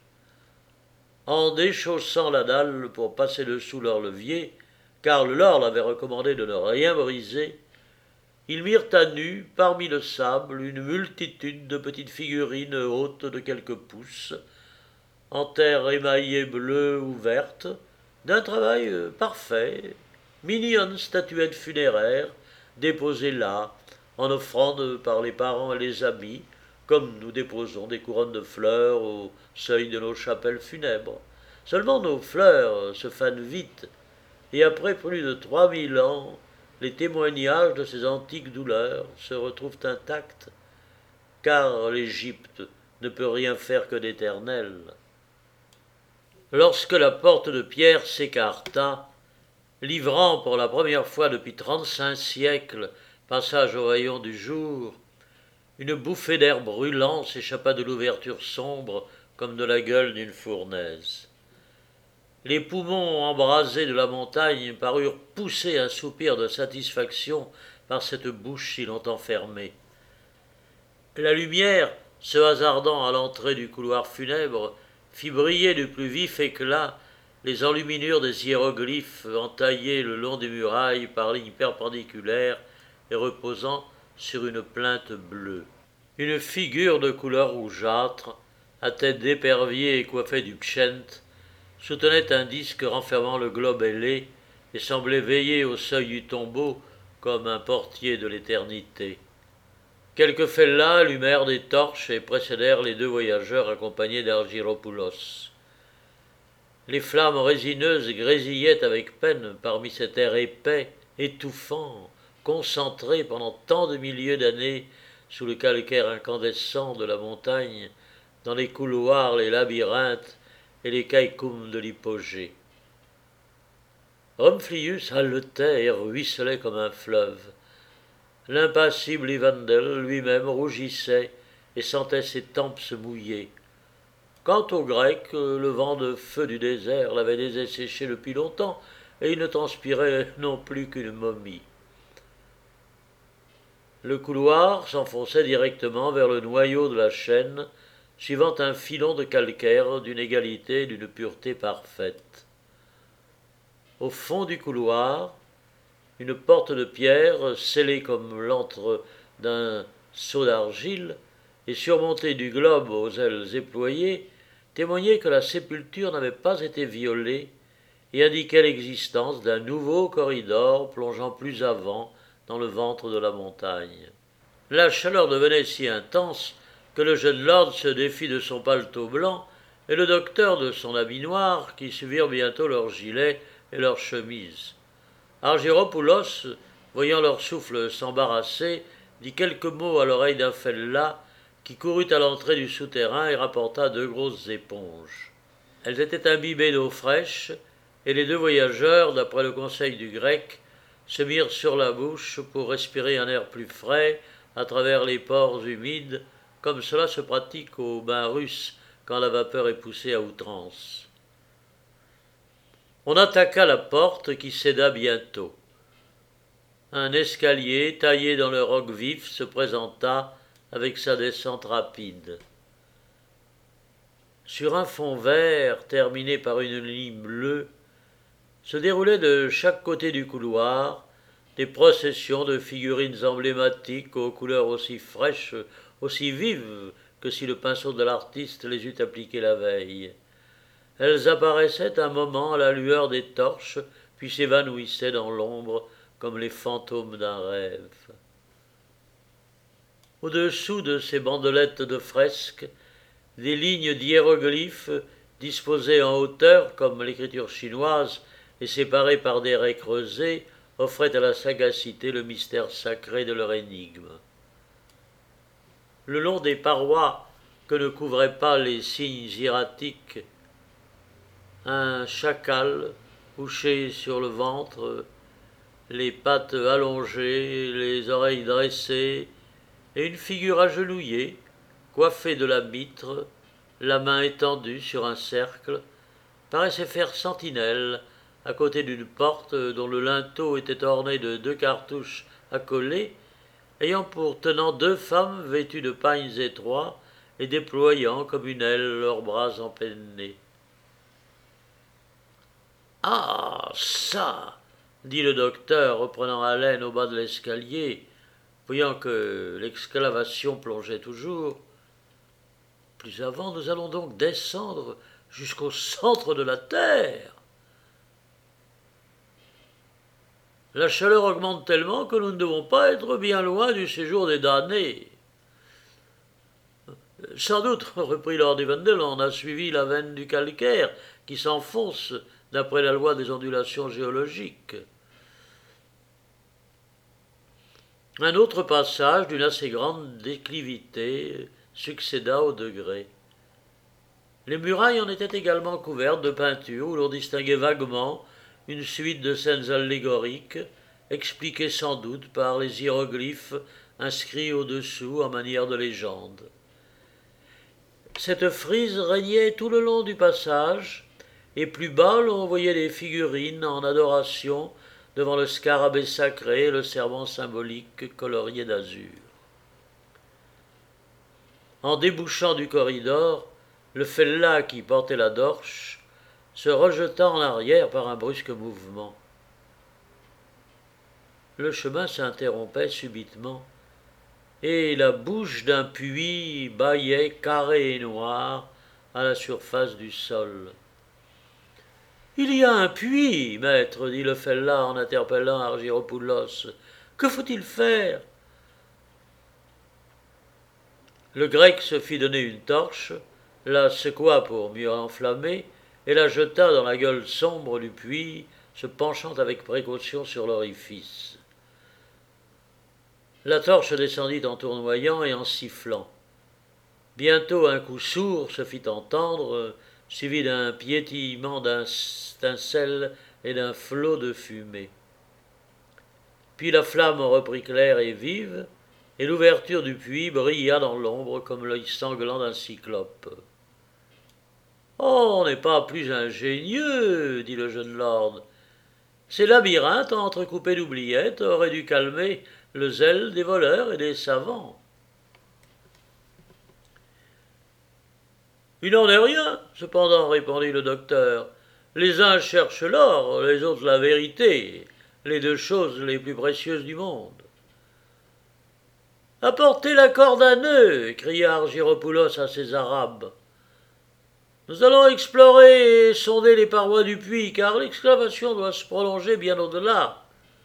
En déchaussant la dalle pour passer dessous leur levier, car le lord avait recommandé de ne rien briser, ils mirent à nu, parmi le sable, une multitude de petites figurines hautes de quelques pouces, en terre émaillée bleue ou verte, d'un travail parfait, mignonnes statuettes funéraires, déposées là, en offrande par les parents et les amis, comme nous déposons des couronnes de fleurs au seuil de nos chapelles funèbres. Seulement nos fleurs se fanent vite, et après plus de 3000 ans, les témoignages de ces antiques douleurs se retrouvent intacts, car l'Égypte ne peut rien faire que d'éternel. Lorsque la porte de pierre s'écarta, livrant pour la première fois depuis 35 siècles passage au rayon du jour, une bouffée d'air brûlant s'échappa de l'ouverture sombre comme de la gueule d'une fournaise. Les poumons embrasés de la montagne parurent pousser un soupir de satisfaction par cette bouche si longtemps fermée. La lumière, se hasardant à l'entrée du couloir funèbre, fit briller du plus vif éclat les enluminures des hiéroglyphes entaillés le long des murailles par lignes perpendiculaires et reposant sur une plinthe bleue. Une figure de couleur rougeâtre, à tête d'épervier et coiffée du pschent, soutenait un disque renfermant le globe ailé et semblait veiller au seuil du tombeau comme un portier de l'éternité. Quelques fellahs allumèrent des torches et précédèrent les deux voyageurs accompagnés d'Argyropoulos. Les flammes résineuses grésillaient avec peine parmi cet air épais, étouffant, concentré pendant tant de milliers d'années sous le calcaire incandescent de la montagne, dans les couloirs, les labyrinthes et les caïcoums de l'hypogée. Romphlius haletait et ruisselait comme un fleuve. L'impassible Evandale lui-même rougissait et sentait ses tempes se mouiller. Quant au grec, le vent de feu du désert l'avait desséché depuis longtemps, et il ne transpirait non plus qu'une momie. Le couloir s'enfonçait directement vers le noyau de la chaîne, suivant un filon de calcaire d'une égalité et d'une pureté parfaite. Au fond du couloir, une porte de pierre, scellée comme l'antre d'un seau d'argile, et surmontée du globe aux ailes éployées, témoignait que la sépulture n'avait pas été violée et indiquait l'existence d'un nouveau corridor plongeant plus avant dans le ventre de la montagne. La chaleur devenait si intense que le jeune lord se défit de son paletot blanc et le docteur de son habit noir, qui suivirent bientôt leurs gilets et leurs chemises. Argyropoulos, voyant leur souffle s'embarrasser, dit quelques mots à l'oreille d'un fellah qui courut à l'entrée du souterrain et rapporta 2 grosses éponges. Elles étaient imbibées d'eau fraîche, et les 2 voyageurs, d'après le conseil du grec, se mirent sur la bouche pour respirer un air plus frais à travers les pores humides comme cela se pratique aux bains russes quand la vapeur est poussée à outrance. On attaqua la porte qui céda bientôt. Un escalier taillé dans le roc vif se présenta avec sa descente rapide. Sur un fond vert terminé par une ligne bleue, se déroulaient de chaque côté du couloir des processions de figurines emblématiques aux couleurs aussi fraîches, aussi vives que si le pinceau de l'artiste les eût appliquées la veille. Elles apparaissaient un moment à la lueur des torches, puis s'évanouissaient dans l'ombre comme les fantômes d'un rêve. Au-dessous de ces bandelettes de fresques, des lignes d'hiéroglyphes disposées en hauteur comme l'écriture chinoise et séparées par des raies creusées offraient à la sagacité le mystère sacré de leur énigme. Le long des parois que ne couvraient pas les signes hiératiques, un chacal couché sur le ventre, les pattes allongées, les oreilles dressées, et une figure agenouillée, coiffée de la mitre, la main étendue sur un cercle, paraissait faire sentinelle à côté d'une porte dont le linteau était orné de 2 cartouches accolées, ayant pour tenant 2 femmes vêtues de pagnes étroits et déployant comme une aile leurs bras empennés. « Ah, ça !» dit le docteur, reprenant haleine au bas de l'escalier, voyant que l'excavation plongeait toujours. « Plus avant, nous allons donc descendre jusqu'au centre de la Terre. La chaleur augmente tellement que nous ne devons pas être bien loin du séjour des damnés. » « Sans doute, reprit Lord Evandale, on a suivi la veine du calcaire qui s'enfonce d'après la loi des ondulations géologiques. » Un autre passage d'une assez grande déclivité succéda au degré. Les murailles en étaient également couvertes de peintures où l'on distinguait vaguement une suite de scènes allégoriques, expliquées sans doute par les hiéroglyphes inscrits au-dessous en manière de légende. Cette frise régnait tout le long du passage, et plus bas l'on voyait les figurines en adoration devant le scarabée sacré et le serment symbolique colorié d'azur. En débouchant du corridor, le fellah qui portait la torche se rejeta en arrière par un brusque mouvement. Le chemin s'interrompait subitement, et la bouche d'un puits bâillait carré et noir à la surface du sol. « Il y a un puits, maître, dit le fellah en interpellant Argyropoulos. Que faut-il faire ?» Le grec se fit donner une torche, la secoua pour mieux enflammer, et la jeta dans la gueule sombre du puits, se penchant avec précaution sur l'orifice. La torche descendit en tournoyant et en sifflant. Bientôt un coup sourd se fit entendre, suivi d'un piétillement d'étincelles et d'un flot de fumée. Puis la flamme reprit claire et vive, et l'ouverture du puits brilla dans l'ombre comme l'œil sanglant d'un cyclope. « Oh, on n'est pas plus ingénieux, dit le jeune lord. Ces labyrinthes entrecoupés d'oubliettes auraient dû calmer le zèle des voleurs et des savants. » « Il n'en est rien, cependant, répondit le docteur. Les uns cherchent l'or, les autres la vérité, les 2 choses les plus précieuses du monde. »« Apportez la corde à nœud, cria Argyropoulos à ses Arabes. Nous allons explorer et sonder les parois du puits, car l'excavation doit se prolonger bien au-delà.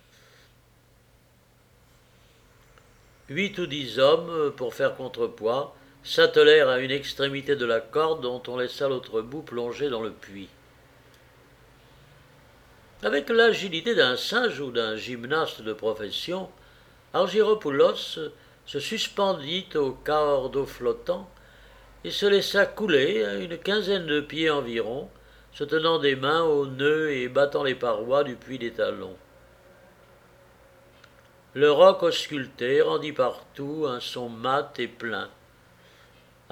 8 ou 10 hommes, pour faire contrepoids, s'attelèrent à une extrémité de la corde dont on laissa l'autre bout plongé dans le puits. Avec l'agilité d'un singe ou d'un gymnaste de profession, Argyropoulos se suspendit au quart d'eau flottant et se laissa couler à une quinzaine de pieds environ, se tenant des mains aux nœuds et battant les parois du puits des talons. Le roc ausculté rendit partout un son mat et plein.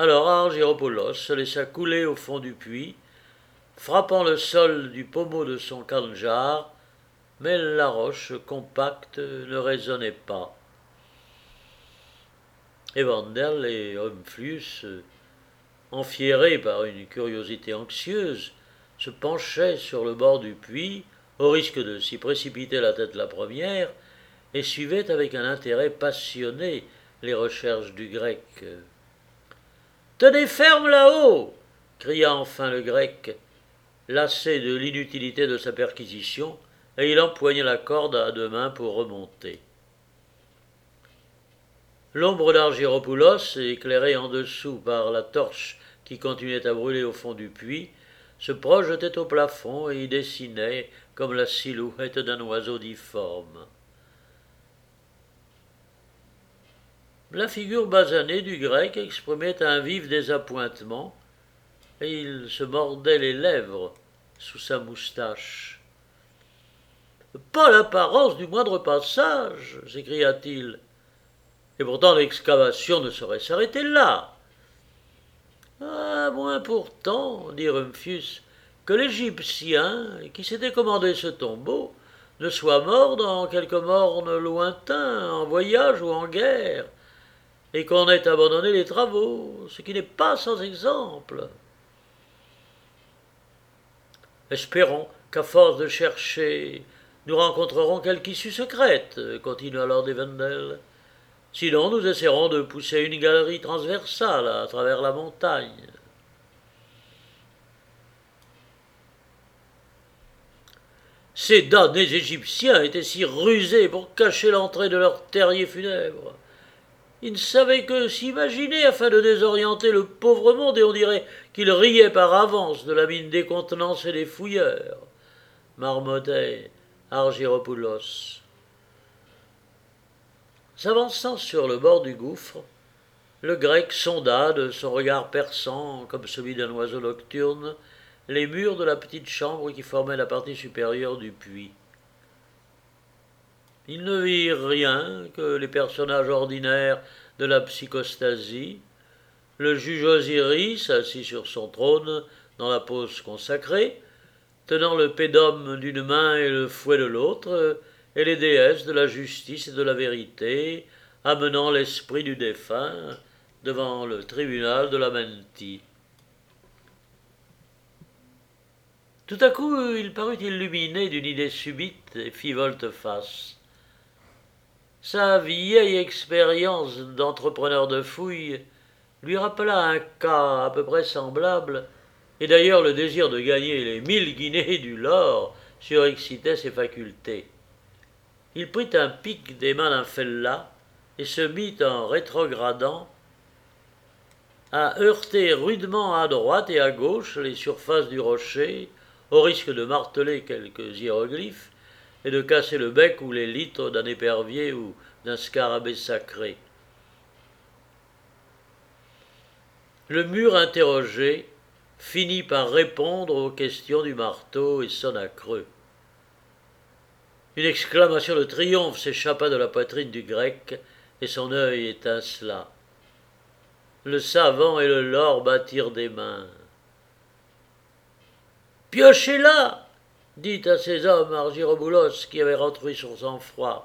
Alors Argyropoulos se laissa couler au fond du puits, frappant le sol du pommeau de son kandjar, mais la roche compacte ne résonnait pas. Evandel et Omphlius, enfiérés par une curiosité anxieuse, se penchaient sur le bord du puits, au risque de s'y précipiter la tête la première, et suivaient avec un intérêt passionné les recherches du grec. « Tenez ferme là-haut !» cria enfin le grec, lassé de l'inutilité de sa perquisition, et il empoigna la corde à deux mains pour remonter. L'ombre d'Argyropoulos, éclairée en dessous par la torche qui continuait à brûler au fond du puits, se projetait au plafond et y dessinait comme la silhouette d'un oiseau difforme. La figure basanée du grec exprimait un vif désappointement, et il se mordait les lèvres sous sa moustache. « Pas l'apparence du moindre passage !» s'écria-t-il. « Et pourtant l'excavation ne saurait s'arrêter là. »« À moins pourtant, dit Rumphius, que l'Égyptien qui s'était commandé ce tombeau ne soit mort dans quelque morne lointain, en voyage ou en guerre, et qu'on ait abandonné les travaux, ce qui n'est pas sans exemple. » « Espérons qu'à force de chercher, nous rencontrerons quelque issue secrète, continua Lord Evandel. Sinon, nous essaierons de pousser une galerie transversale à travers la montagne. » Ces damnés Égyptiens étaient si rusés pour cacher l'entrée de leur terrier funèbre. Ils ne savaient que s'imaginer afin de désorienter le pauvre monde, et on dirait qu'ils riaient par avance de la mine décontenancée des fouilleurs, marmottait Argyropoulos. S'avançant sur le bord du gouffre, le grec sonda de son regard perçant, comme celui d'un oiseau nocturne, les murs de la petite chambre qui formait la partie supérieure du puits. Il ne vit rien que les personnages ordinaires de la psychostasie, le juge Osiris assis sur son trône dans la pose consacrée, tenant le pédum d'une main et le fouet de l'autre, et les déesses de la justice et de la vérité, amenant l'esprit du défunt devant le tribunal de la menti. Tout à coup, il parut illuminé d'une idée subite et fit volte-face. Sa vieille expérience d'entrepreneur de fouilles lui rappela un cas à peu près semblable, et d'ailleurs le désir de gagner les 1000 guinées du lord surexcitait ses facultés. Il prit un pic des mains d'un fellah et se mit en rétrogradant à heurter rudement à droite et à gauche les surfaces du rocher, au risque de marteler quelques hiéroglyphes et de casser le bec ou les litres d'un épervier ou d'un scarabée sacré. Le mur interrogé finit par répondre aux questions du marteau et sonna creux. Une exclamation de triomphe s'échappa de la poitrine du grec et son œil étincela. Le savant et le lord battirent des mains. « Piochez là !» dit à ses hommes Argyropoulos qui avait retrouvé son sang-froid.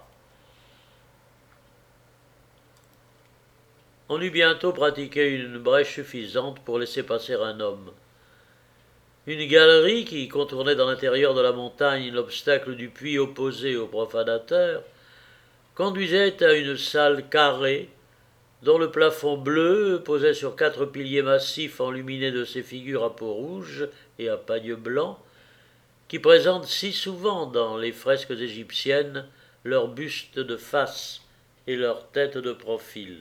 On eut bientôt pratiqué une brèche suffisante pour laisser passer un homme. Une galerie qui contournait dans l'intérieur de la montagne l'obstacle du puits opposé aux profanateurs conduisait à une salle carrée dont le plafond bleu posait sur 4 piliers massifs enluminés de ces figures à peau rouge et à pagne blanc qui présentent si souvent dans les fresques égyptiennes leurs bustes de face et leurs têtes de profil.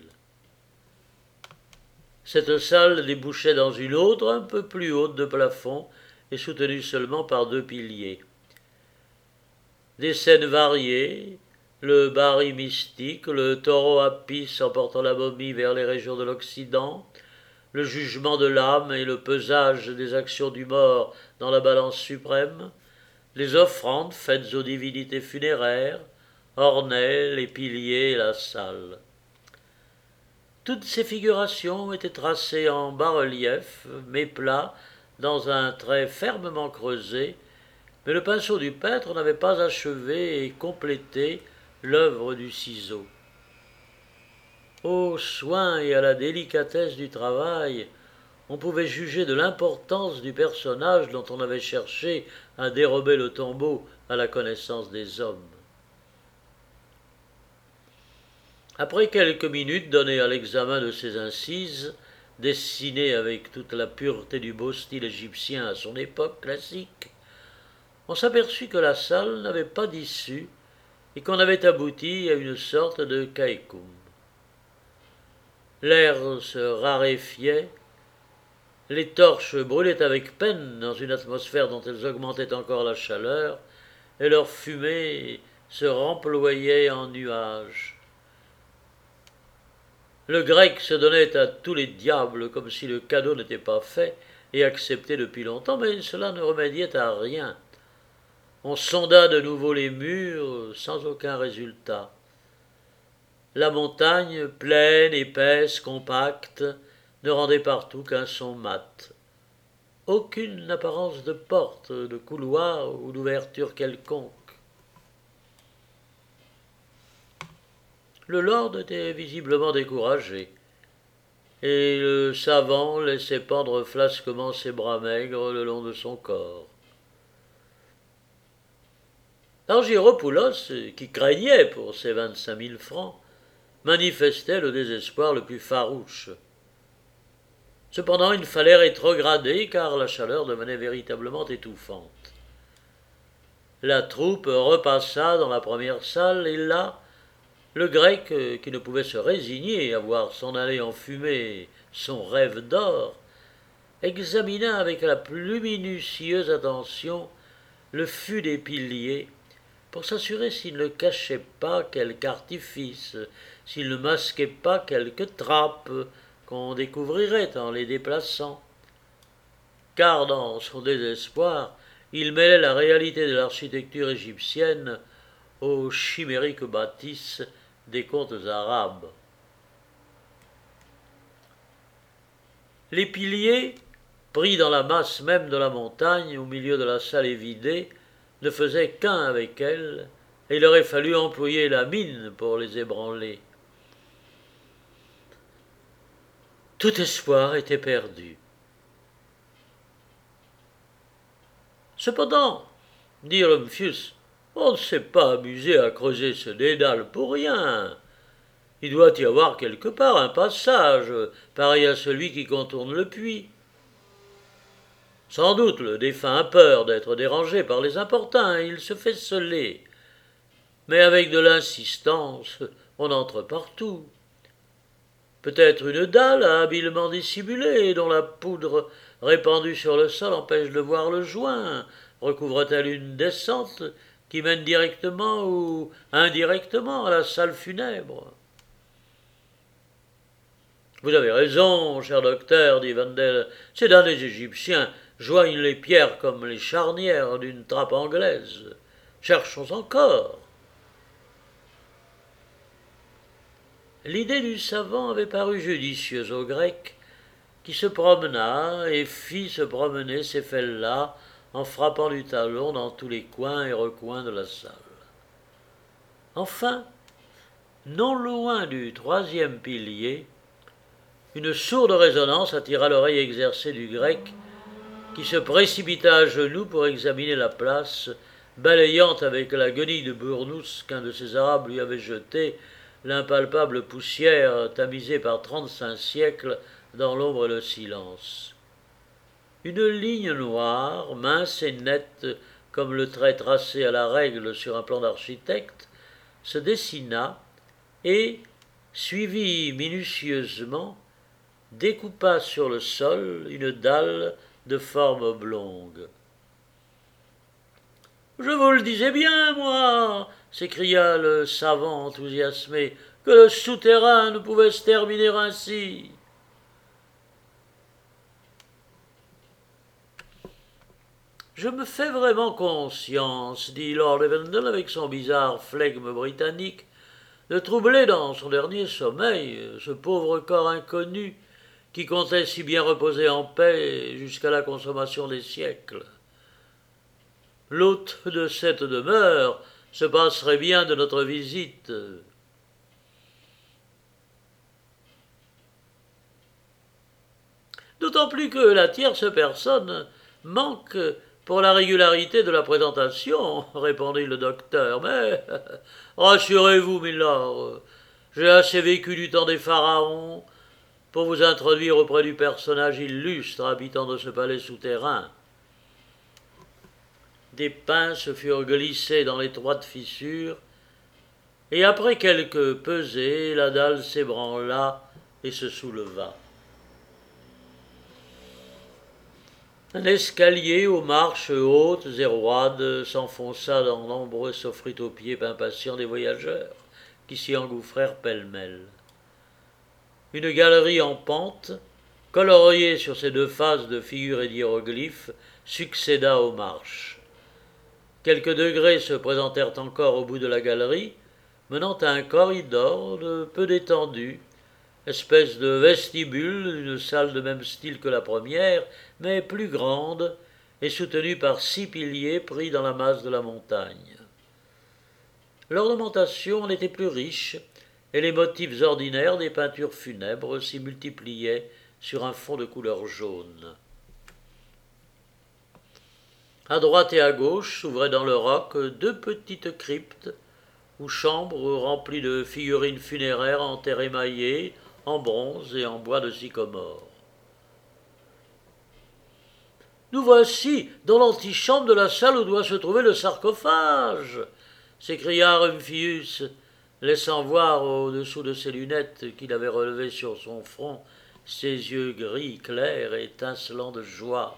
Cette salle débouchait dans une autre un peu plus haute de plafond et soutenue seulement par 2 piliers. Des scènes variées, le bari mystique, le taureau Apis emportant la momie vers les régions de l'Occident, le jugement de l'âme et le pesage des actions du mort dans la balance suprême, les offrandes faites aux divinités funéraires, ornaient les piliers et la salle. Toutes ces figurations étaient tracées en bas-relief, méplat, dans un trait fermement creusé, mais le pinceau du peintre n'avait pas achevé et complété l'œuvre du ciseau. Au soin et à la délicatesse du travail, on pouvait juger de l'importance du personnage dont on avait cherché à dérober le tombeau à la connaissance des hommes. Après quelques minutes données à l'examen de ces incises, dessinées avec toute la pureté du beau style égyptien à son époque classique, on s'aperçut que la salle n'avait pas d'issue et qu'on avait abouti à une sorte de caïcoum. L'air se raréfiait, les torches brûlaient avec peine dans une atmosphère dont elles augmentaient encore la chaleur, et leur fumée se remployait en nuages. Le grec se donnait à tous les diables comme si le cadeau n'était pas fait et accepté depuis longtemps, mais cela ne remédiait à rien. On sonda de nouveau les murs sans aucun résultat. La montagne, pleine, épaisse, compacte, ne rendait partout qu'un son mat. Aucune apparence de porte, de couloir ou d'ouverture quelconque. Le lord était visiblement découragé, et le savant laissait pendre flasquement ses bras maigres le long de son corps. Argyropoulos, qui craignait pour ses 25 000 francs, manifestait le désespoir le plus farouche. Cependant, il fallait rétrograder car la chaleur devenait véritablement étouffante. La troupe repassa dans la première salle et là, le grec, qui ne pouvait se résigner à voir s'en aller en fumée son rêve d'or, examina avec la plus minutieuse attention le fût des piliers pour s'assurer s'il ne cachait pas quelque artifice, s'il ne masquait pas quelque trappe qu'on découvrirait en les déplaçant. Car dans son désespoir, il mêlait la réalité de l'architecture égyptienne aux chimériques bâtisses des contes arabes. Les piliers, pris dans la masse même de la montagne, au milieu de la salle évidée, ne faisaient qu'un avec elle, et il aurait fallu employer la mine pour les ébranler. Tout espoir était perdu. Cependant, dit Rumphius, on ne s'est pas amusé à creuser ce dédale pour rien. Il doit y avoir quelque part un passage, pareil à celui qui contourne le puits. Sans doute le défunt a peur d'être dérangé par les importuns et il se fait celer. Mais avec de l'insistance, on entre partout. Peut-être une dalle habilement dissimulée, dont la poudre répandue sur le sol empêche de voir le joint, recouvre-t-elle une descente qui mène directement ou indirectement à la salle funèbre. Vous avez raison, cher docteur, dit Wendell, ces damnés Égyptiens joignent les pierres comme les charnières d'une trappe anglaise. Cherchons encore. L'idée du savant avait paru judicieuse au grec, qui se promena et fit se promener ces fels-là en frappant du talon dans tous les coins et recoins de la salle. Enfin, non loin du troisième pilier, une sourde résonance attira l'oreille exercée du grec, qui se précipita à genoux pour examiner la place, balayant avec la guenille de Bournous qu'un de ses arabes lui avait jetée l'impalpable poussière tamisée par 35 siècles dans l'ombre et le silence. Une ligne noire, mince et nette comme le trait tracé à la règle sur un plan d'architecte, se dessina et, suivie minutieusement, découpa sur le sol une dalle de forme oblongue. « Je vous le disais bien, moi !» s'écria le savant enthousiasmé, « que le souterrain ne pouvait se terminer ainsi. » Je me fais vraiment conscience, dit Lord Evandel avec son bizarre flegme britannique, de troubler dans son dernier sommeil ce pauvre corps inconnu qui comptait si bien reposer en paix jusqu'à la consommation des siècles. L'hôte de cette demeure se passerait bien de notre visite. D'autant plus que la tierce personne manque pour la régularité de la présentation, répondit le docteur. Mais rassurez-vous, milord, j'ai assez vécu du temps des pharaons pour vous introduire auprès du personnage illustre habitant de ce palais souterrain. Des pinces furent glissées dans l'étroite fissure, et après quelques pesées, la dalle s'ébranla et se souleva. Un escalier aux marches hautes et roides s'enfonça dans l'ombre, s'offrit aux pieds impatients des voyageurs, qui s'y engouffrèrent pêle-mêle. Une galerie en pente, coloriée sur ses deux faces de figures et d'hiéroglyphes, succéda aux marches. Quelques degrés se présentèrent encore au bout de la galerie, menant à un corridor de peu d'étendue, espèce de vestibule d'une salle de même style que la première, mais plus grande et soutenue par 6 piliers pris dans la masse de la montagne. L'ornementation en était plus riche, et les motifs ordinaires des peintures funèbres s'y multipliaient sur un fond de couleur jaune. À droite et à gauche s'ouvraient dans le roc 2 petites cryptes ou chambres remplies de figurines funéraires en terre émaillée, en bronze et en bois de sycomore. « Nous voici dans l'antichambre de la salle où doit se trouver le sarcophage !» s'écria Rumphius, laissant voir au-dessous de ses lunettes qu'il avait relevées sur son front ses yeux gris clairs et étincelants de joie.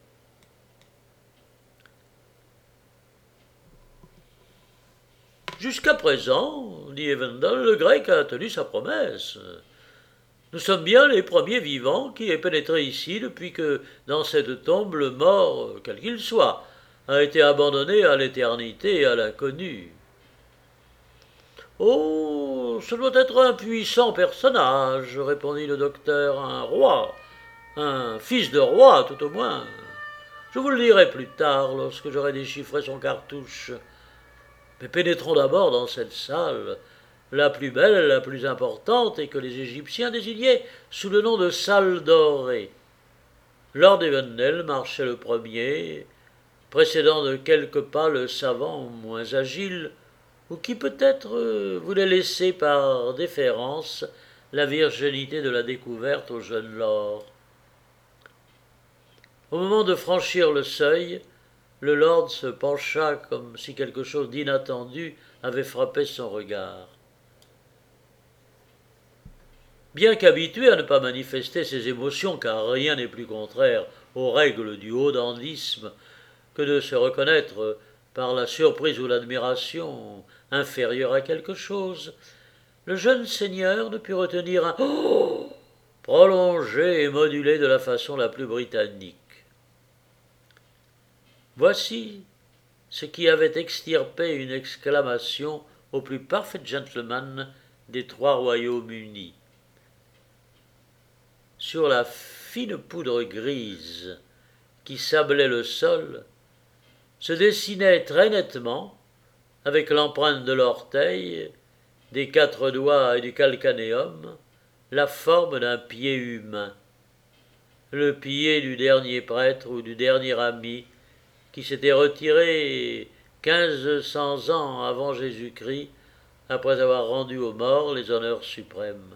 « Jusqu'à présent, dit Evandale, le grec a tenu sa promesse. Nous sommes bien les premiers vivants qui aient pénétré ici depuis que, dans cette tombe, le mort, quel qu'il soit, a été abandonné à l'éternité et à l'inconnu. »« Oh, ce doit être un puissant personnage, répondit le docteur, un roi, un fils de roi tout au moins. Je vous le dirai plus tard, lorsque j'aurai déchiffré son cartouche. Mais pénétrons d'abord dans cette salle, la plus belle, la plus importante, et que les Égyptiens désignaient sous le nom de salle dorée. Lord Evandale marchait le premier, précédant de quelques pas le savant moins agile, ou qui peut-être voulait laisser par déférence la virginité de la découverte au jeune lord. Au moment de franchir le seuil, le lord se pencha comme si quelque chose d'inattendu avait frappé son regard. Bien qu'habitué à ne pas manifester ses émotions, car rien n'est plus contraire aux règles du haut dandysme que de se reconnaître par la surprise ou l'admiration inférieure à quelque chose, le jeune seigneur ne put retenir un « Oh !» prolongé et modulé de la façon la plus britannique. Voici ce qui avait extirpé une exclamation au plus parfait gentleman des 3 royaumes unis. Sur la fine poudre grise qui sablait le sol se dessinait très nettement, avec l'empreinte de l'orteil, des 4 doigts et du calcanéum, la forme d'un pied humain, le pied du dernier prêtre ou du dernier ami qui s'était retiré 1500 ans avant Jésus-Christ après avoir rendu aux morts les honneurs suprêmes.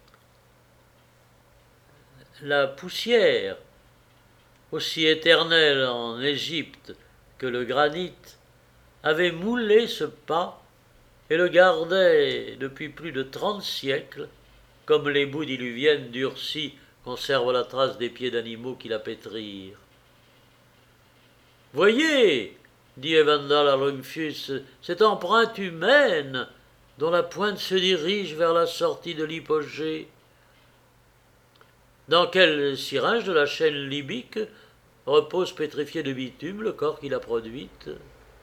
La poussière, aussi éternelle en Égypte que le granit, avait moulé ce pas et le gardait depuis plus de 30 siècles, comme les boues diluviennes durcies conservent la trace des pieds d'animaux qui la pétrirent. « Voyez, dit Evandale à Rumphius, cette empreinte humaine dont la pointe se dirige vers la sortie de l'hypogée. Dans quelle syringe de la chaîne libyque repose pétrifié de bitume le corps qui l'a produite ?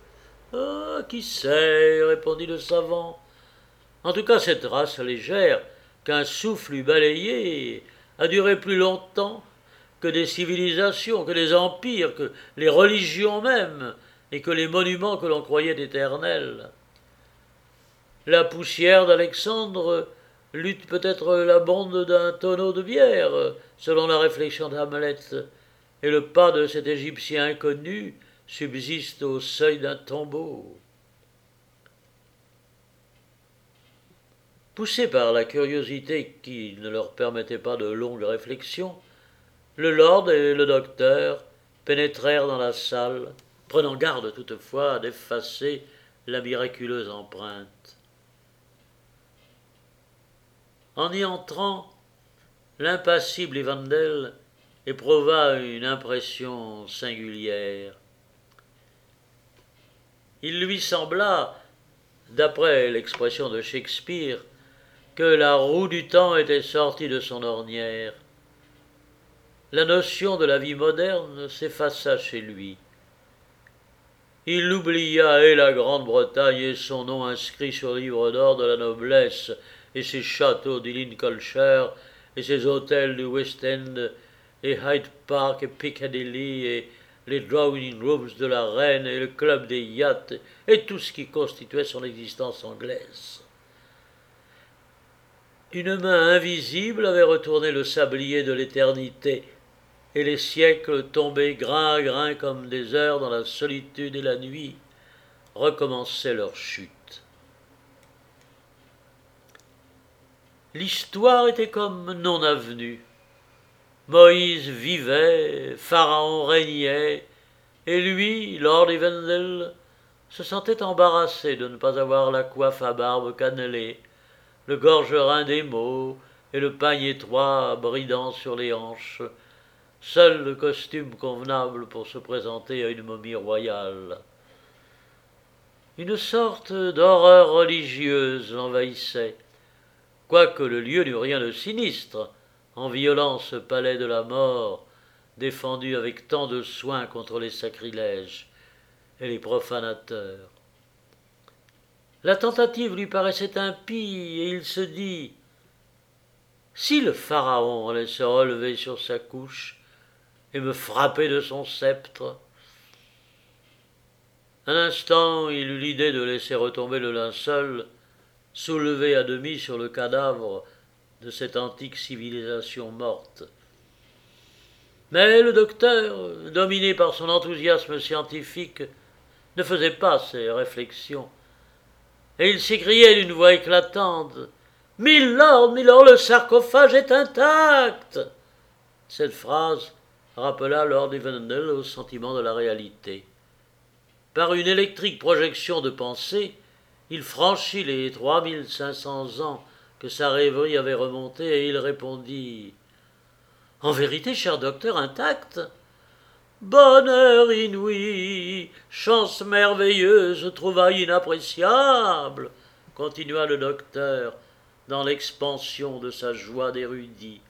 Ah, qui sait, répondit le savant. En tout cas, cette race légère, qu'un souffle eût balayée, a duré plus longtemps que des civilisations, que des empires, que les religions même, et que les monuments que l'on croyait éternels. La poussière d'Alexandre lutte peut-être la bonde d'un tonneau de bière, selon la réflexion d'Hamlet, et le pas de cet Égyptien inconnu subsiste au seuil d'un tombeau. Poussés par la curiosité qui ne leur permettait pas de longues réflexions, le lord et le docteur pénétrèrent dans la salle, prenant garde toutefois d'effacer la miraculeuse empreinte. En y entrant, l'impassible Evandel éprouva une impression singulière. Il lui sembla, d'après l'expression de Shakespeare, que la roue du temps était sortie de son ornière. La notion de la vie moderne s'effaça chez lui. Il oublia et la Grande-Bretagne et son nom inscrit sur le livre d'or de la noblesse, et ses châteaux du Lincolnshire, et ses hôtels du West End, et Hyde Park et Piccadilly, et les drawing rooms de la reine, et le club des yachts, et tout ce qui constituait son existence anglaise. Une main invisible avait retourné le sablier de l'éternité, et les siècles tombés grain à grain comme des heures dans la solitude et la nuit recommençaient leur chute. L'histoire était comme non avenue. Moïse vivait, Pharaon régnait, et lui, Lord Evandel, se sentait embarrassé de ne pas avoir la coiffe à barbe cannelée, le gorgerin des mots et le pagne étroit bridant sur les hanches, seul le costume convenable pour se présenter à une momie royale. Une sorte d'horreur religieuse l'envahissait, quoique le lieu n'eût rien de sinistre, en violant ce palais de la mort, défendu avec tant de soin contre les sacrilèges et les profanateurs. La tentative lui paraissait impie, et il se dit « Si le pharaon allait se relever sur sa couche et me frapper de son sceptre ?» Un instant, il eut l'idée de laisser retomber le linceul, soulevé à demi sur le cadavre de cette antique civilisation morte. Mais le docteur, dominé par son enthousiasme scientifique, ne faisait pas ces réflexions, et il s'écriait d'une voix éclatante « Milord, milord, le sarcophage est intact !» Cette phrase rappela Lord Evandel au sentiment de la réalité. Par une électrique projection de pensée, il franchit les 3500 ans que sa rêverie avait remontés, et il répondit « En vérité, cher docteur, intact !»« Bonheur inouï, chance merveilleuse, trouvaille inappréciable !» continua le docteur dans l'expansion de sa joie d'érudit.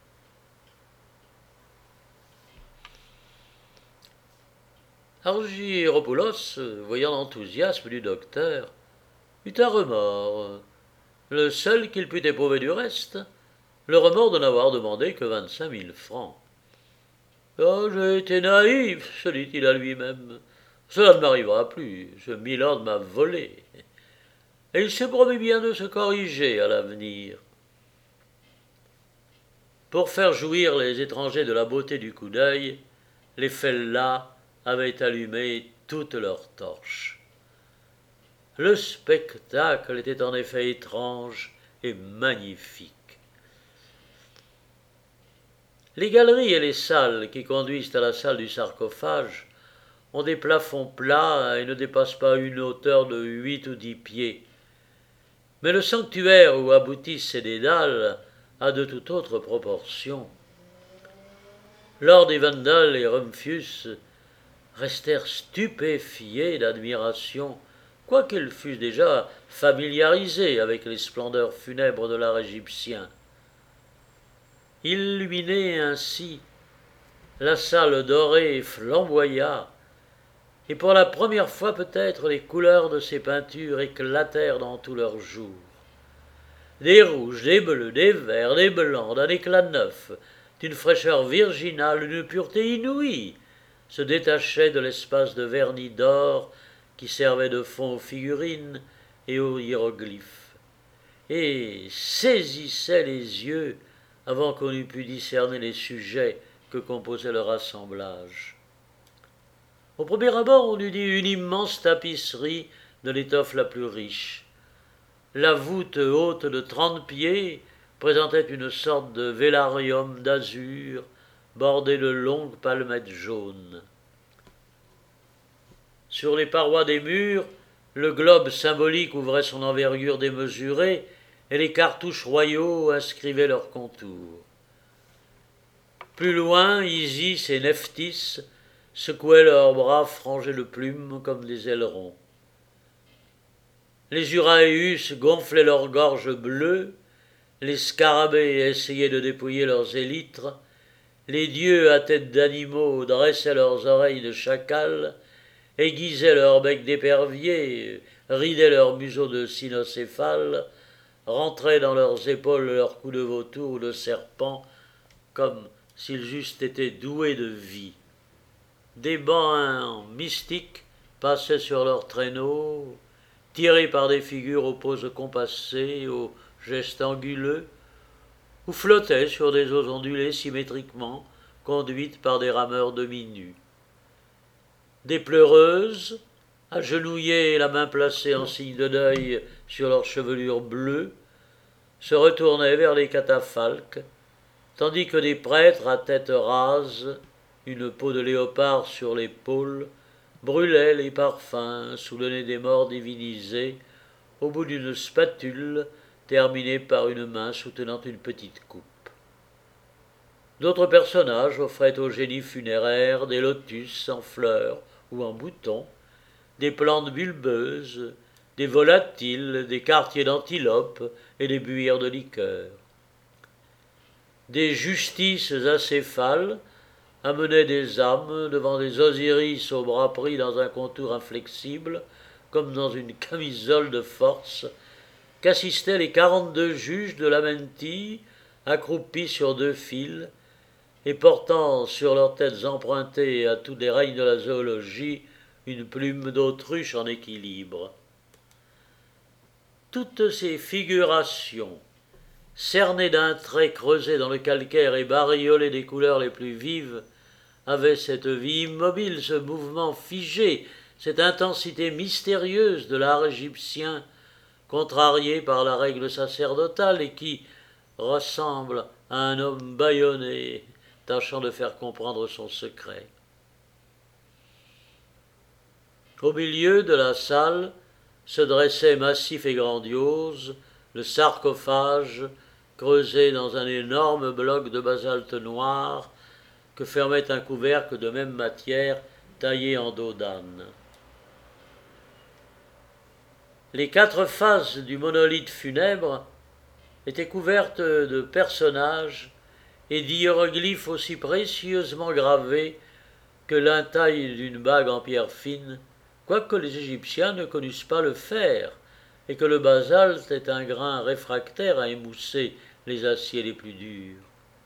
Argyropoulos, voyant l'enthousiasme du docteur, eut un remords, le seul qu'il pût éprouver du reste, le remords de n'avoir demandé que 25 000 francs. « Oh, j'ai été naïf, se dit-il à lui-même. Cela ne m'arrivera plus, ce milord m'a volé. » Et il se promit bien de se corriger à l'avenir. Pour faire jouir les étrangers de la beauté du coup d'œil, les fellahs avaient allumé toutes leurs torches. Le spectacle était en effet étrange et magnifique. Les galeries et les salles qui conduisent à la salle du sarcophage ont des plafonds plats et ne dépassent pas une hauteur de 8 ou 10 pieds. Mais le sanctuaire où aboutissent ces dédales a de tout autres proportions. Lord Evandel et Rumphius restèrent stupéfiés d'admiration, quoiqu'ils fussent déjà familiarisés avec les splendeurs funèbres de l'art égyptien. Illuminée ainsi, la salle dorée flamboya, et pour la première fois peut-être les couleurs de ces peintures éclatèrent dans tout leur jour. des rouges, des bleus, des verts, des blancs, d'un éclat neuf, d'une fraîcheur virginale, d'une pureté inouïe, se détachaient de l'espace de vernis d'or qui servait de fond aux figurines et aux hiéroglyphes, et saisissaient les yeux avant qu'on eût pu discerner les sujets que composait leur assemblage. Au premier abord, on eût dit une immense tapisserie de l'étoffe la plus riche. La voûte haute de 30 pieds présentait une sorte de vélarium d'azur bordé de longues palmettes jaunes. Sur les parois des murs, le globe symbolique ouvrait son envergure démesurée et les cartouches royaux inscrivaient leurs contours. Plus loin, Isis et Nephthys secouaient leurs bras frangés de plumes comme des ailerons. Les Uraeus gonflaient leurs gorges bleues, les scarabées essayaient de dépouiller leurs élytres, les dieux à tête d'animaux dressaient leurs oreilles de chacal, aiguisaient leurs becs d'épervier, ridaient leurs museaux de cynocéphales, rentraient dans leurs épaules leurs coups de vautour ou de serpent, comme s'ils eussent été doués de vie. Des bancs mystiques passaient sur leurs traîneaux, tirés par des figures aux poses compassées, aux gestes anguleux, ou flottaient sur des eaux ondulées symétriquement, conduites par des rameurs demi-nus. Des pleureuses, agenouillées et la main placée en signe de deuil sur leurs chevelures bleues, se retournaient vers les catafalques, tandis que des prêtres à tête rase, une peau de léopard sur l'épaule, brûlaient les parfums sous le nez des morts divinisés, au bout d'une spatule terminée par une main soutenant une petite coupe. D'autres personnages offraient au génie funéraire des lotus en fleurs ou en boutons, des plantes bulbeuses, des volatiles, des quartiers d'antilopes et des buires de liqueur. Des justices acéphales amenaient des âmes devant des Osiris aux bras pris dans un contour inflexible, comme dans une camisole de force, qu'assistaient les 42 juges de l'Amenti, accroupis sur 2 fils, et portant sur leurs têtes empruntées à tous les règnes de la zoologie une plume d'autruche en équilibre. Toutes ces figurations, cernées d'un trait creusé dans le calcaire et bariolées des couleurs les plus vives, avaient cette vie immobile, ce mouvement figé, cette intensité mystérieuse de l'art égyptien, contrarié par la règle sacerdotale et qui ressemble à un homme bâillonné, tâchant de faire comprendre son secret. Au milieu de la salle se dressait massif et grandiose le sarcophage creusé dans un énorme bloc de basalte noir que fermait un couvercle de même matière taillé en dos d'âne. Les 4 faces du monolithe funèbre étaient couvertes de personnages et d'hiéroglyphes aussi précieusement gravés que l'intaille d'une bague en pierre fine, quoique les Égyptiens ne connussent pas le fer et que le basalte est un grain réfractaire à émousser les aciers les plus durs.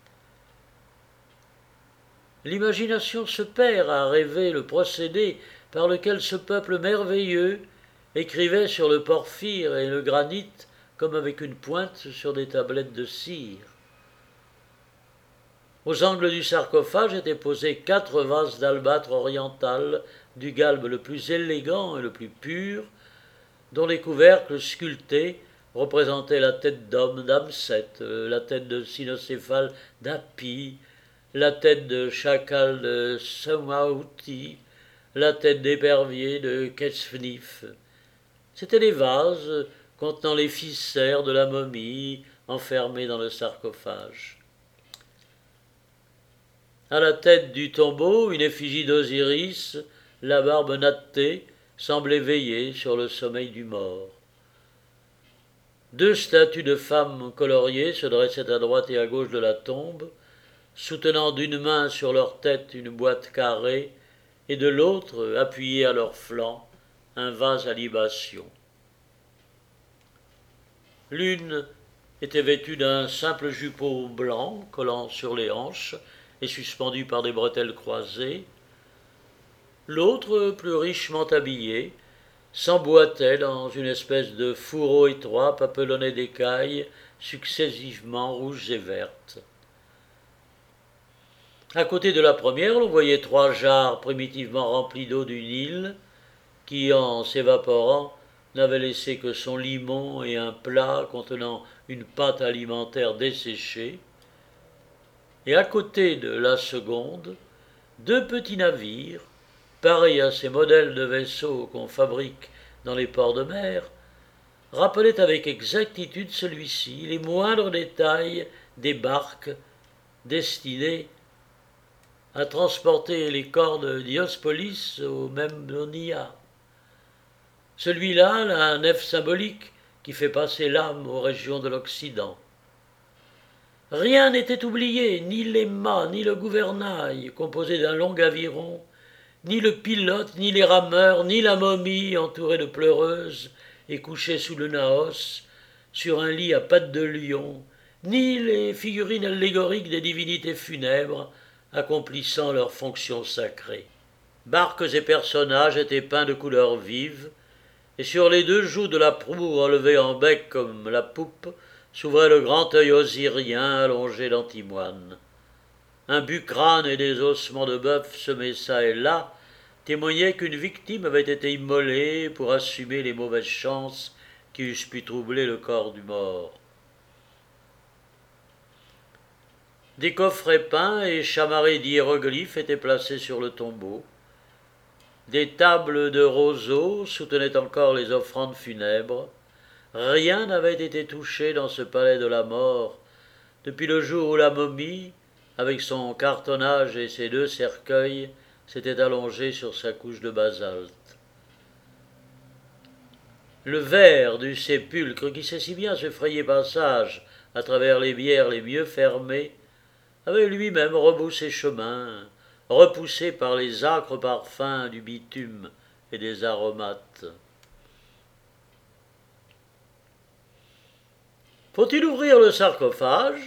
L'imagination se perd à rêver le procédé par lequel ce peuple merveilleux écrivait sur le porphyre et le granit comme avec une pointe sur des tablettes de cire. Aux angles du sarcophage étaient posés 4 vases d'albâtre oriental du galbe le plus élégant et le plus pur, dont les couvercles sculptés représentaient la tête d'homme d'Amset, la tête de cynocéphale d'Hapi, la tête de chacal de Samaouti, la tête d'épervier de Ketsfnif. C'étaient les vases contenant les viscères de la momie enfermée dans le sarcophage. À la tête du tombeau, une effigie d'Osiris, la barbe nattée, semblait veiller sur le sommeil du mort. 2 statues de femmes coloriées se dressaient à droite et à gauche de la tombe, soutenant d'une main sur leur tête une boîte carrée et de l'autre, appuyée à leur flanc, un vase à libation. L'une était vêtu d'un simple jupon blanc collant sur les hanches et suspendu par des bretelles croisées. L'autre, plus richement habillé, s'emboîtait dans une espèce de fourreau étroit papelonné d'écailles successivement rouges et vertes. À côté de la première, l'on voyait 3 jarres primitivement remplies d'eau du Nil, qui, en s'évaporant, n'avait laissé que son limon et un plat contenant une pâte alimentaire desséchée. Et à côté de la seconde, 2 petits navires, pareils à ces modèles de vaisseaux qu'on fabrique dans les ports de mer, rappelaient avec exactitude celui-ci, les moindres détails des barques destinées à transporter les corps de Diospolis au Memnonia. Celui-là, la nef symbolique qui fait passer l'âme aux régions de l'Occident. Rien n'était oublié, ni les mâts, ni le gouvernail, composé d'un long aviron, ni le pilote, ni les rameurs, ni la momie entourée de pleureuses et couchée sous le naos, sur un lit à pattes de lion, ni les figurines allégoriques des divinités funèbres accomplissant leurs fonctions sacrées. Barques et personnages étaient peints de couleurs vives, et sur les 2 joues de la proue relevée en bec comme la poupe s'ouvrait le grand œil osirien allongé d'antimoine. Un bucrane et des ossements de bœuf semés çà et là témoignaient qu'une victime avait été immolée pour assumer les mauvaises chances qui eussent pu troubler le corps du mort. Des coffrets peints et chamarrés d'hiéroglyphes étaient placés sur le tombeau. Des tables de roseaux soutenaient encore les offrandes funèbres. Rien n'avait été touché dans ce palais de la mort depuis le jour où la momie, avec son cartonnage et ses 2 cercueils, s'était allongée sur sa couche de basalte. Le verre du sépulcre, qui sait si bien se frayer passage à travers les bières les mieux fermées, avait lui-même rebroussé chemin, repoussé par les âcres parfums du bitume et des aromates. « Faut-il ouvrir le sarcophage »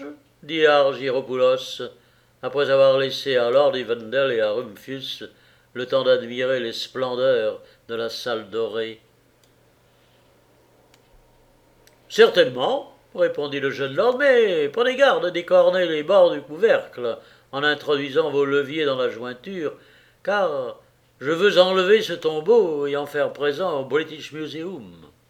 dit Argyropoulos, après avoir laissé à Lord Evandel et à Rumphius le temps d'admirer les splendeurs de la salle dorée. « Certainement, répondit le jeune lord, mais prenez garde d'écorner les bords du couvercle en introduisant vos leviers dans la jointure, car je veux enlever ce tombeau et en faire présent au British Museum. »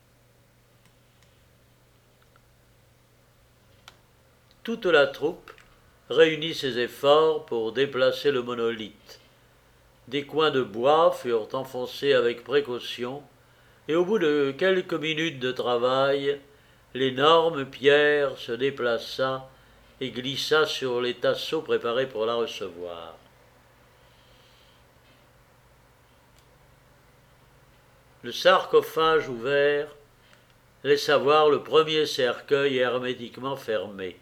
Toute la troupe réunit ses efforts pour déplacer le monolithe. Des coins de bois furent enfoncés avec précaution, et au bout de quelques minutes de travail, l'énorme pierre se déplaça et glissa sur les tasseaux préparés pour la recevoir. Le sarcophage ouvert laissa voir le premier cercueil hermétiquement fermé.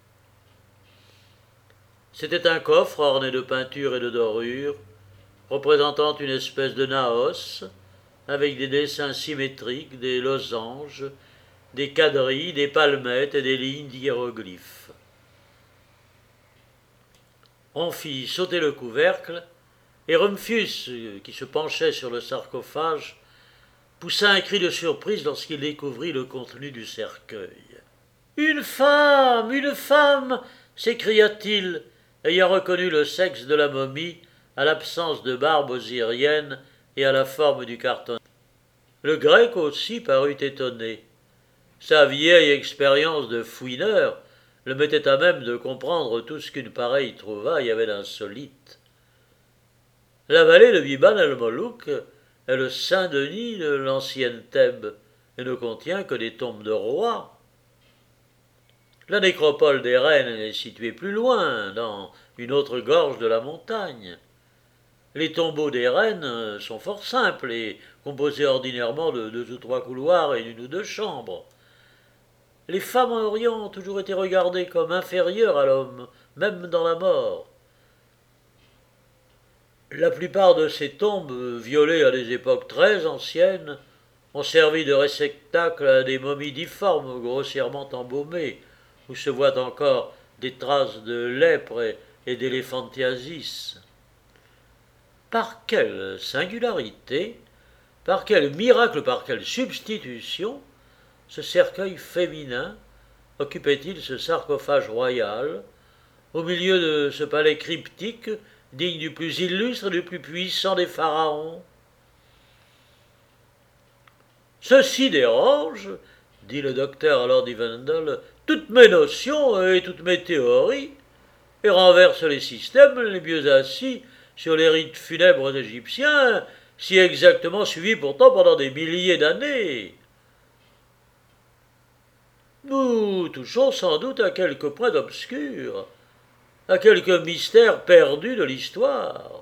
C'était un coffre orné de peintures et de dorures, représentant une espèce de naos, avec des dessins symétriques, des losanges, des quadrilles, des palmettes et des lignes d'hiéroglyphes. On fit sauter le couvercle, et Rumphius, qui se penchait sur le sarcophage, poussa un cri de surprise lorsqu'il découvrit le contenu du cercueil. « Une femme! Une femme !» s'écria-t-il, ayant reconnu le sexe de la momie à l'absence de barbe osirienne et à la forme du carton. Le grec aussi parut étonné. Sa vieille expérience de fouineur le mettait à même de comprendre tout ce qu'une pareille trouvaille avait d'insolite. La vallée de Biban el-Molouk est le Saint-Denis de l'ancienne Thèbes et ne contient que des tombes de rois. La nécropole des reines est située plus loin, dans une autre gorge de la montagne. Les tombeaux des reines sont fort simples et composés ordinairement de 2 ou 3 couloirs et d'1 ou 2 chambres. Les femmes en Orient ont toujours été regardées comme inférieures à l'homme, même dans la mort. La plupart de ces tombes, violées à des époques très anciennes, ont servi de réceptacle à des momies difformes grossièrement embaumées, où se voient encore des traces de lèpre et d'éléphantiasis. Par quelle singularité, par quel miracle, par quelle substitution, ce cercueil féminin occupait-il ce sarcophage royal, au milieu de ce palais cryptique, digne du plus illustre et du plus puissant des pharaons? Ceci dérange, dit le docteur à Lord Evandale, toutes mes notions et toutes mes théories, et renverse les systèmes les mieux assis sur les rites funèbres égyptiens, si exactement suivis pourtant pendant des milliers d'années. Nous touchons sans doute à quelques points obscurs, à quelques mystères perdus de l'histoire.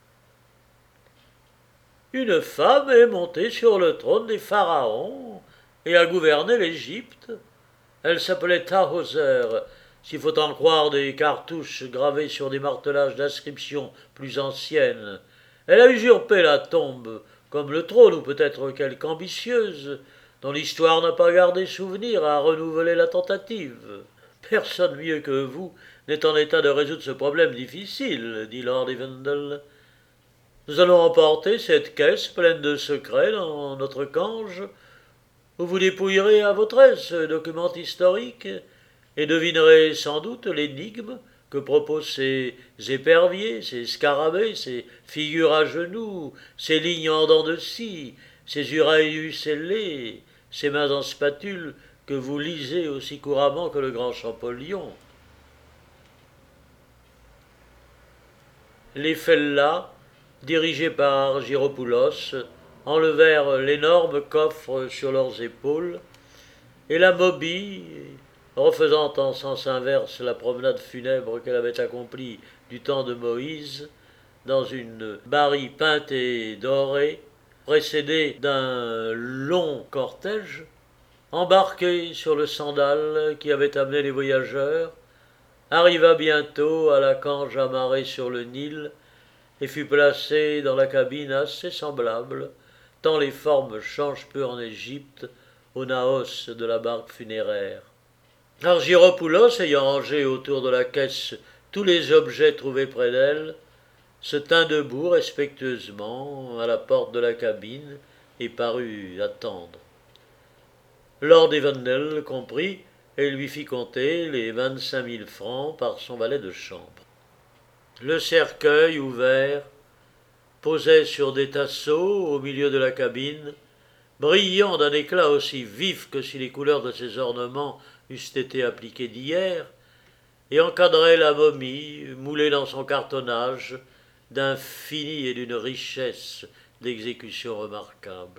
Une femme est montée sur le trône des pharaons et a gouverné l'Égypte. Elle s'appelait Tahoser, s'il faut en croire des cartouches gravées sur des martelages d'inscriptions plus anciennes. Elle a usurpé la tombe, comme le trône, ou peut-être quelque ambitieuse, dont l'histoire n'a pas gardé souvenir, à renouveler la tentative. Personne mieux que vous n'est en état de résoudre ce problème difficile, dit Lord Evandale. Nous allons emporter cette caisse pleine de secrets dans notre cange, où vous dépouillerez à votre aise ce document historique, et devinerez sans doute l'énigme que proposent ces éperviers, ces scarabées, ces figures à genoux, ces lignes en dents de scie, ces uraeus ailés, ces mains en spatule que vous lisez aussi couramment que le grand Champollion. Les fellahs, dirigés par Argyropoulos, enlevèrent l'énorme coffre sur leurs épaules, et la Moby, refaisant en sens inverse la promenade funèbre qu'elle avait accomplie du temps de Moïse, dans une bari peinte et dorée, précédée d'un long cortège, embarquée sur le sandal qui avait amené les voyageurs, arriva bientôt à la cange amarrée sur le Nil et fut placée dans la cabine assez semblable, tant les formes changent peu en Égypte, au naos de la barque funéraire. Argyropoulos, ayant rangé autour de la caisse tous les objets trouvés près d'elle, se tint debout respectueusement à la porte de la cabine et parut attendre. Lord Evandale comprit et lui fit compter les 25 000 francs par son valet de chambre. Le cercueil ouvert posait sur des tasseaux au milieu de la cabine, brillant d'un éclat aussi vif que si les couleurs de ses ornements eussent été appliquées d'hier, et encadrait la momie, moulée dans son cartonnage, d'un fini et d'une richesse d'exécution remarquable.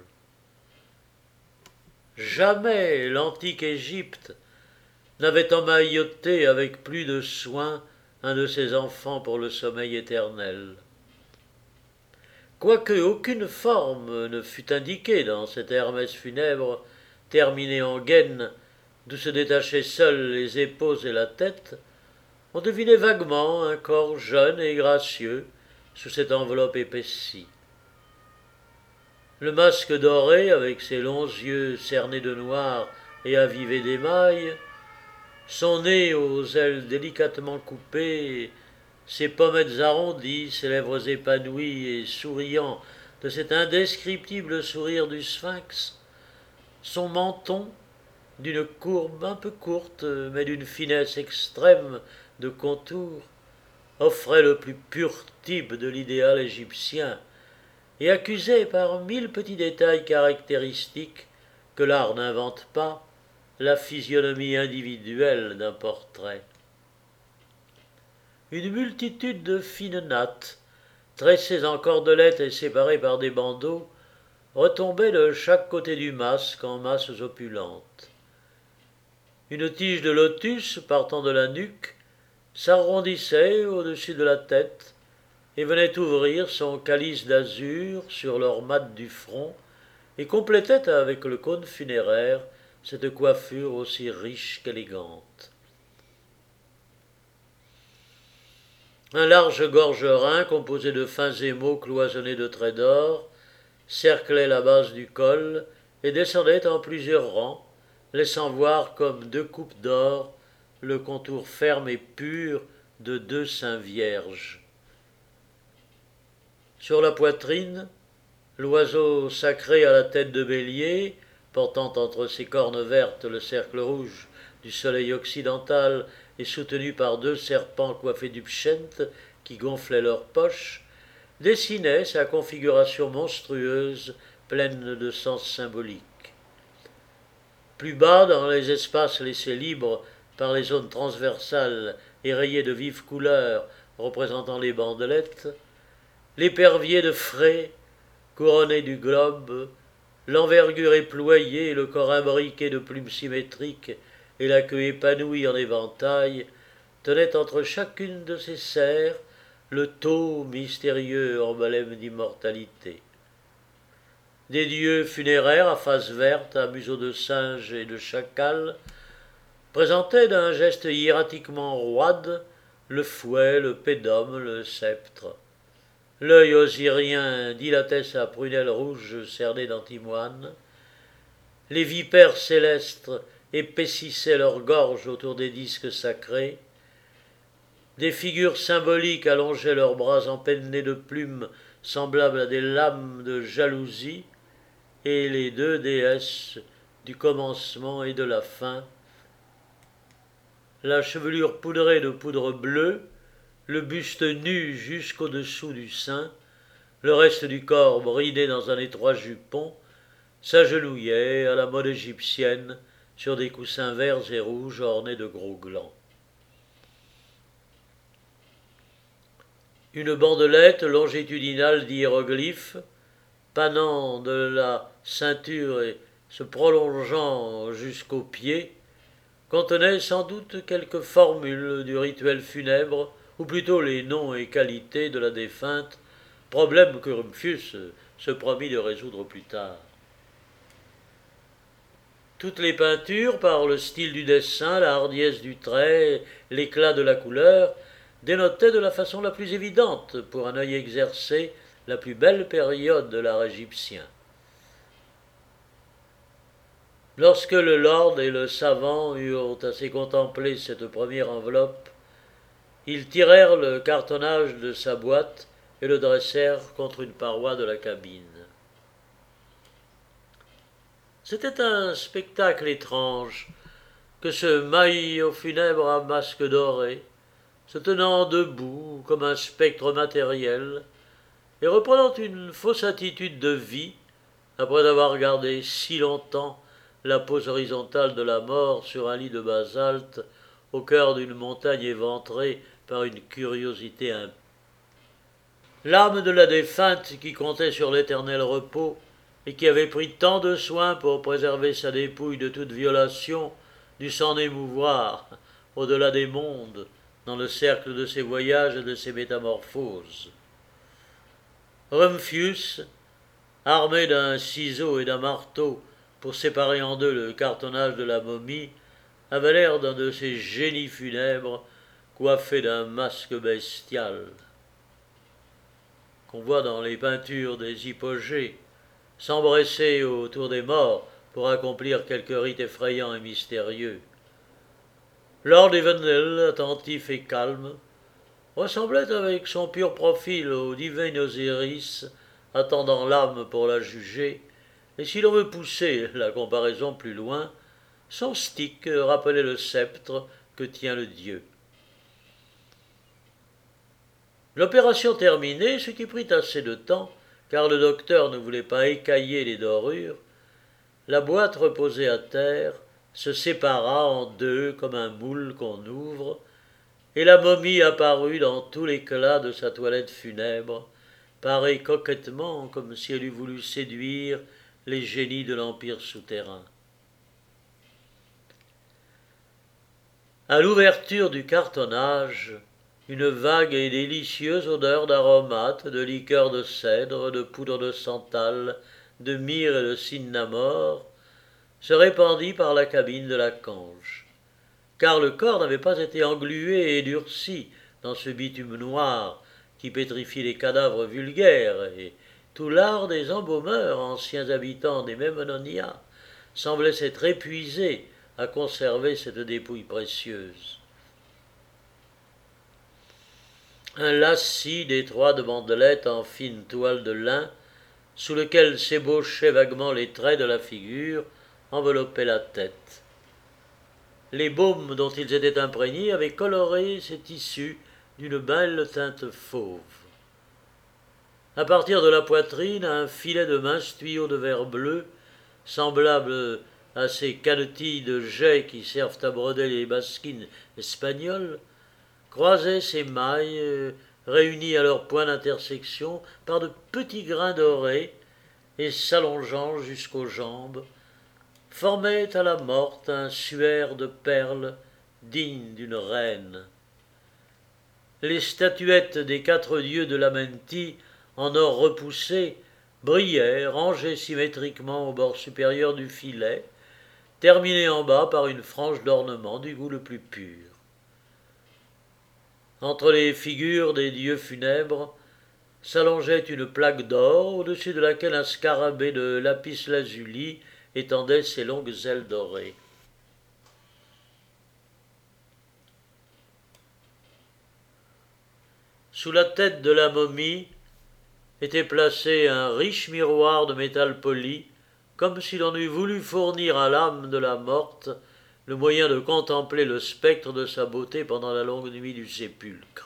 Jamais l'antique Égypte n'avait emmailloté avec plus de soin un de ses enfants pour le sommeil éternel. Quoique aucune forme ne fût indiquée dans cette Hermès funèbre terminée en gaine, d'où se détachaient seules les épaules et la tête, on devinait vaguement un corps jeune et gracieux sous cette enveloppe épaissie. Le masque doré, avec ses longs yeux cernés de noir et avivés d'émail, son nez aux ailes délicatement coupées, ses pommettes arrondies, ses lèvres épanouies et souriant de cet indescriptible sourire du sphinx, son menton, d'une courbe un peu courte, mais d'une finesse extrême de contour, offrait le plus pur type de l'idéal égyptien, et accusait par 1000 petits détails caractéristiques que l'art n'invente pas la physionomie individuelle d'un portrait. Une multitude de fines nattes, tressées en cordelettes et séparées par des bandeaux, retombaient de chaque côté du masque en masses opulentes. Une tige de lotus partant de la nuque s'arrondissait au-dessus de la tête et venait ouvrir son calice d'azur sur l'or mat du front et complétait avec le cône funéraire cette coiffure aussi riche qu'élégante. Un large gorgerin composé de fins émaux cloisonnés de traits d'or cerclait la base du col et descendait en plusieurs rangs, laissant voir comme deux coupes d'or le contour ferme et pur de deux seins vierges. Sur la poitrine, l'oiseau sacré à la tête de bélier, portant entre ses cornes vertes le cercle rouge du soleil occidental et soutenu par deux serpents coiffés du pschent qui gonflaient leurs poches, dessinait sa configuration monstrueuse pleine de sens symbolique. Plus bas, dans les espaces laissés libres par les zones transversales et rayées de vives couleurs représentant les bandelettes, l'épervier de frais, couronné du globe, l'envergure éployée, le corps imbriqué de plumes symétriques et la queue épanouie en éventail, tenaient entre chacune de ses serres le tau mystérieux emblème d'immortalité. Des dieux funéraires à face verte, à museau de singe et de chacal, présentaient d'un geste hiératiquement roide le fouet, le pédum, le sceptre. L'œil osirien dilatait sa prunelle rouge cernée d'antimoine. Les vipères célestes épaississaient leurs gorges autour des disques sacrés. Des figures symboliques allongeaient leurs bras empennés de plumes semblables à des lames de jalousie, et les deux déesses du commencement et de la fin, la chevelure poudrée de poudre bleue, le buste nu jusqu'au-dessous du sein, le reste du corps bridé dans un étroit jupon, s'agenouillaient à la mode égyptienne sur des coussins verts et rouges ornés de gros glands. Une bandelette longitudinale d'hiéroglyphes, panant de la ceinture et se prolongeant jusqu'aux pieds, contenait sans doute quelques formules du rituel funèbre, ou plutôt les noms et qualités de la défunte, problème que Rumphius se promit de résoudre plus tard. Toutes les peintures, par le style du dessin, la hardiesse du trait, l'éclat de la couleur, dénotaient de la façon la plus évidente, pour un œil exercé, la plus belle période de l'art égyptien. Lorsque le lord et le savant eurent assez contemplé cette première enveloppe, ils tirèrent le cartonnage de sa boîte et le dressèrent contre une paroi de la cabine. C'était un spectacle étrange que ce maillot funèbre à masque doré, se tenant debout comme un spectre matériel, et reprenant une fausse attitude de vie, après avoir gardé si longtemps la pose horizontale de la mort sur un lit de basalte, au cœur d'une montagne éventrée par une curiosité impie. L'âme de la défunte, qui comptait sur l'éternel repos, et qui avait pris tant de soin pour préserver sa dépouille de toute violation, dut s'en émouvoir, au-delà des mondes, dans le cercle de ses voyages et de ses métamorphoses. Rumphius, armé d'un ciseau et d'un marteau pour séparer en deux le cartonnage de la momie, avait l'air d'un de ces génies funèbres coiffés d'un masque bestial qu'on voit dans les peintures des hypogées, s'embrasser autour des morts pour accomplir quelque rite effrayant et mystérieux. Lord Evandale, attentif et calme, ressemblait avec son pur profil au divin Osiris, attendant l'âme pour la juger, et si l'on veut pousser la comparaison plus loin, son stick rappelait le sceptre que tient le dieu. L'opération terminée, ce qui prit assez de temps, car le docteur ne voulait pas écailler les dorures, la boîte reposée à terre se sépara en deux comme un moule qu'on ouvre, et la momie apparut dans tout l'éclat de sa toilette funèbre, parée coquettement comme si elle eût voulu séduire les génies de l'empire souterrain. À l'ouverture du cartonnage, une vague et délicieuse odeur d'aromates, de liqueur de cèdre, de poudre de santal, de myrrhe et de cinnamore se répandit par la cabine de la cange, car le corps n'avait pas été englué et durci dans ce bitume noir qui pétrifie les cadavres vulgaires, et tout l'art des embaumeurs, anciens habitants des Memnonia, semblait s'être épuisé à conserver cette dépouille précieuse. Un lacis d'étroites bandelettes en fine toile de lin, sous lequel s'ébauchaient vaguement les traits de la figure, enveloppait la tête. Les baumes dont ils étaient imprégnés avaient coloré ces tissus d'une belle teinte fauve. À partir de la poitrine, un filet de minces tuyaux de verre bleu, semblable à ces canetilles de jais qui servent à broder les basquines espagnoles, croisait ces mailles réunies à leur point d'intersection par de petits grains dorés et s'allongeant jusqu'aux jambes, formaient à la morte un suaire de perles digne d'une reine. Les statuettes des 4 dieux de l'Amenti, en or repoussé, brillaient, rangées symétriquement au bord supérieur du filet, terminé en bas par une frange d'ornement du goût le plus pur. Entre les figures des dieux funèbres s'allongeait une plaque d'or, au-dessus de laquelle un scarabée de lapis-lazuli étendait ses longues ailes dorées. Sous la tête de la momie était placé un riche miroir de métal poli, comme si l'on eût voulu fournir à l'âme de la morte le moyen de contempler le spectre de sa beauté pendant la longue nuit du sépulcre.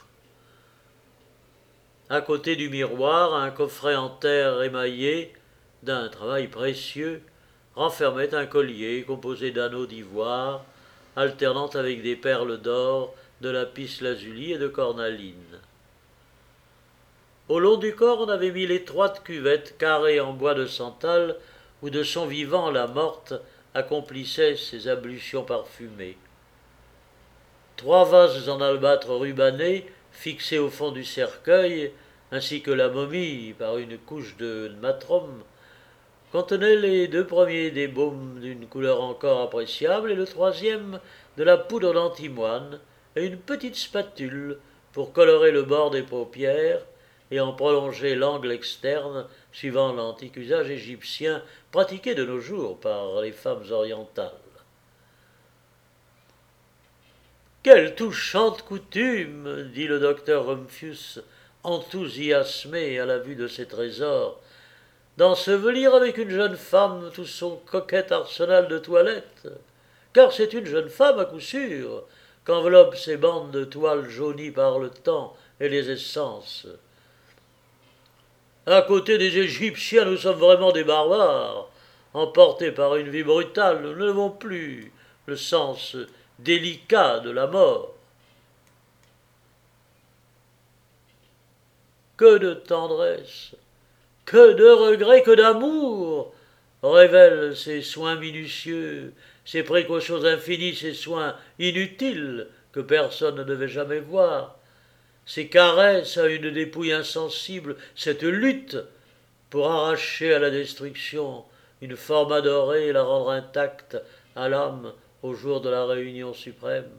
À côté du miroir, un coffret en terre émaillé, d'un travail précieux, renfermait un collier composé d'anneaux d'ivoire, alternant avec des perles d'or, de lapis-lazuli et de cornaline. Au long du corps, on avait mis l'étroite cuvette carrée en bois de santal où de son vivant la morte accomplissait ses ablutions parfumées. 3 vases en albâtre rubané, fixés au fond du cercueil, ainsi que la momie par une couche de natrum, contenaient les 2 premiers des baumes d'une couleur encore appréciable et le 3e de la poudre d'antimoine et une petite spatule pour colorer le bord des paupières et en prolonger l'angle externe suivant l'antique usage égyptien pratiqué de nos jours par les femmes orientales. Quelle touchante coutume, dit le docteur Rumphius, enthousiasmé à la vue de ces trésors, d'ensevelir avec une jeune femme tout son coquet arsenal de toilette, car c'est une jeune femme à coup sûr qu'enveloppent ces bandes de toile jaunies par le temps et les essences. À côté des Égyptiens, nous sommes vraiment des barbares, emportés par une vie brutale, nous n'avons plus le sens délicat de la mort. Que de tendresse, que de regret, que d'amour révèlent ces soins minutieux, ces précautions infinies, ces soins inutiles que personne ne devait jamais voir, ces caresses à une dépouille insensible, cette lutte pour arracher à la destruction une forme adorée et la rendre intacte à l'âme au jour de la réunion suprême.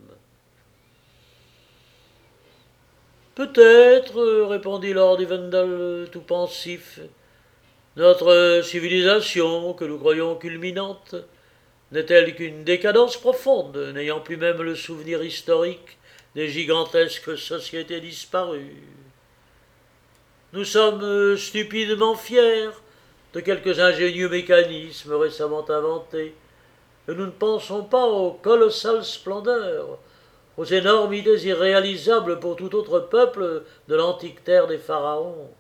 Peut-être, répondit Lord Evandale tout pensif, notre civilisation, que nous croyons culminante, n'est-elle qu'une décadence profonde, n'ayant plus même le souvenir historique des gigantesques sociétés disparues. Nous sommes stupidement fiers de quelques ingénieux mécanismes récemment inventés, et nous ne pensons pas aux colossales splendeurs, aux énormités irréalisables pour tout autre peuple de l'antique terre des pharaons.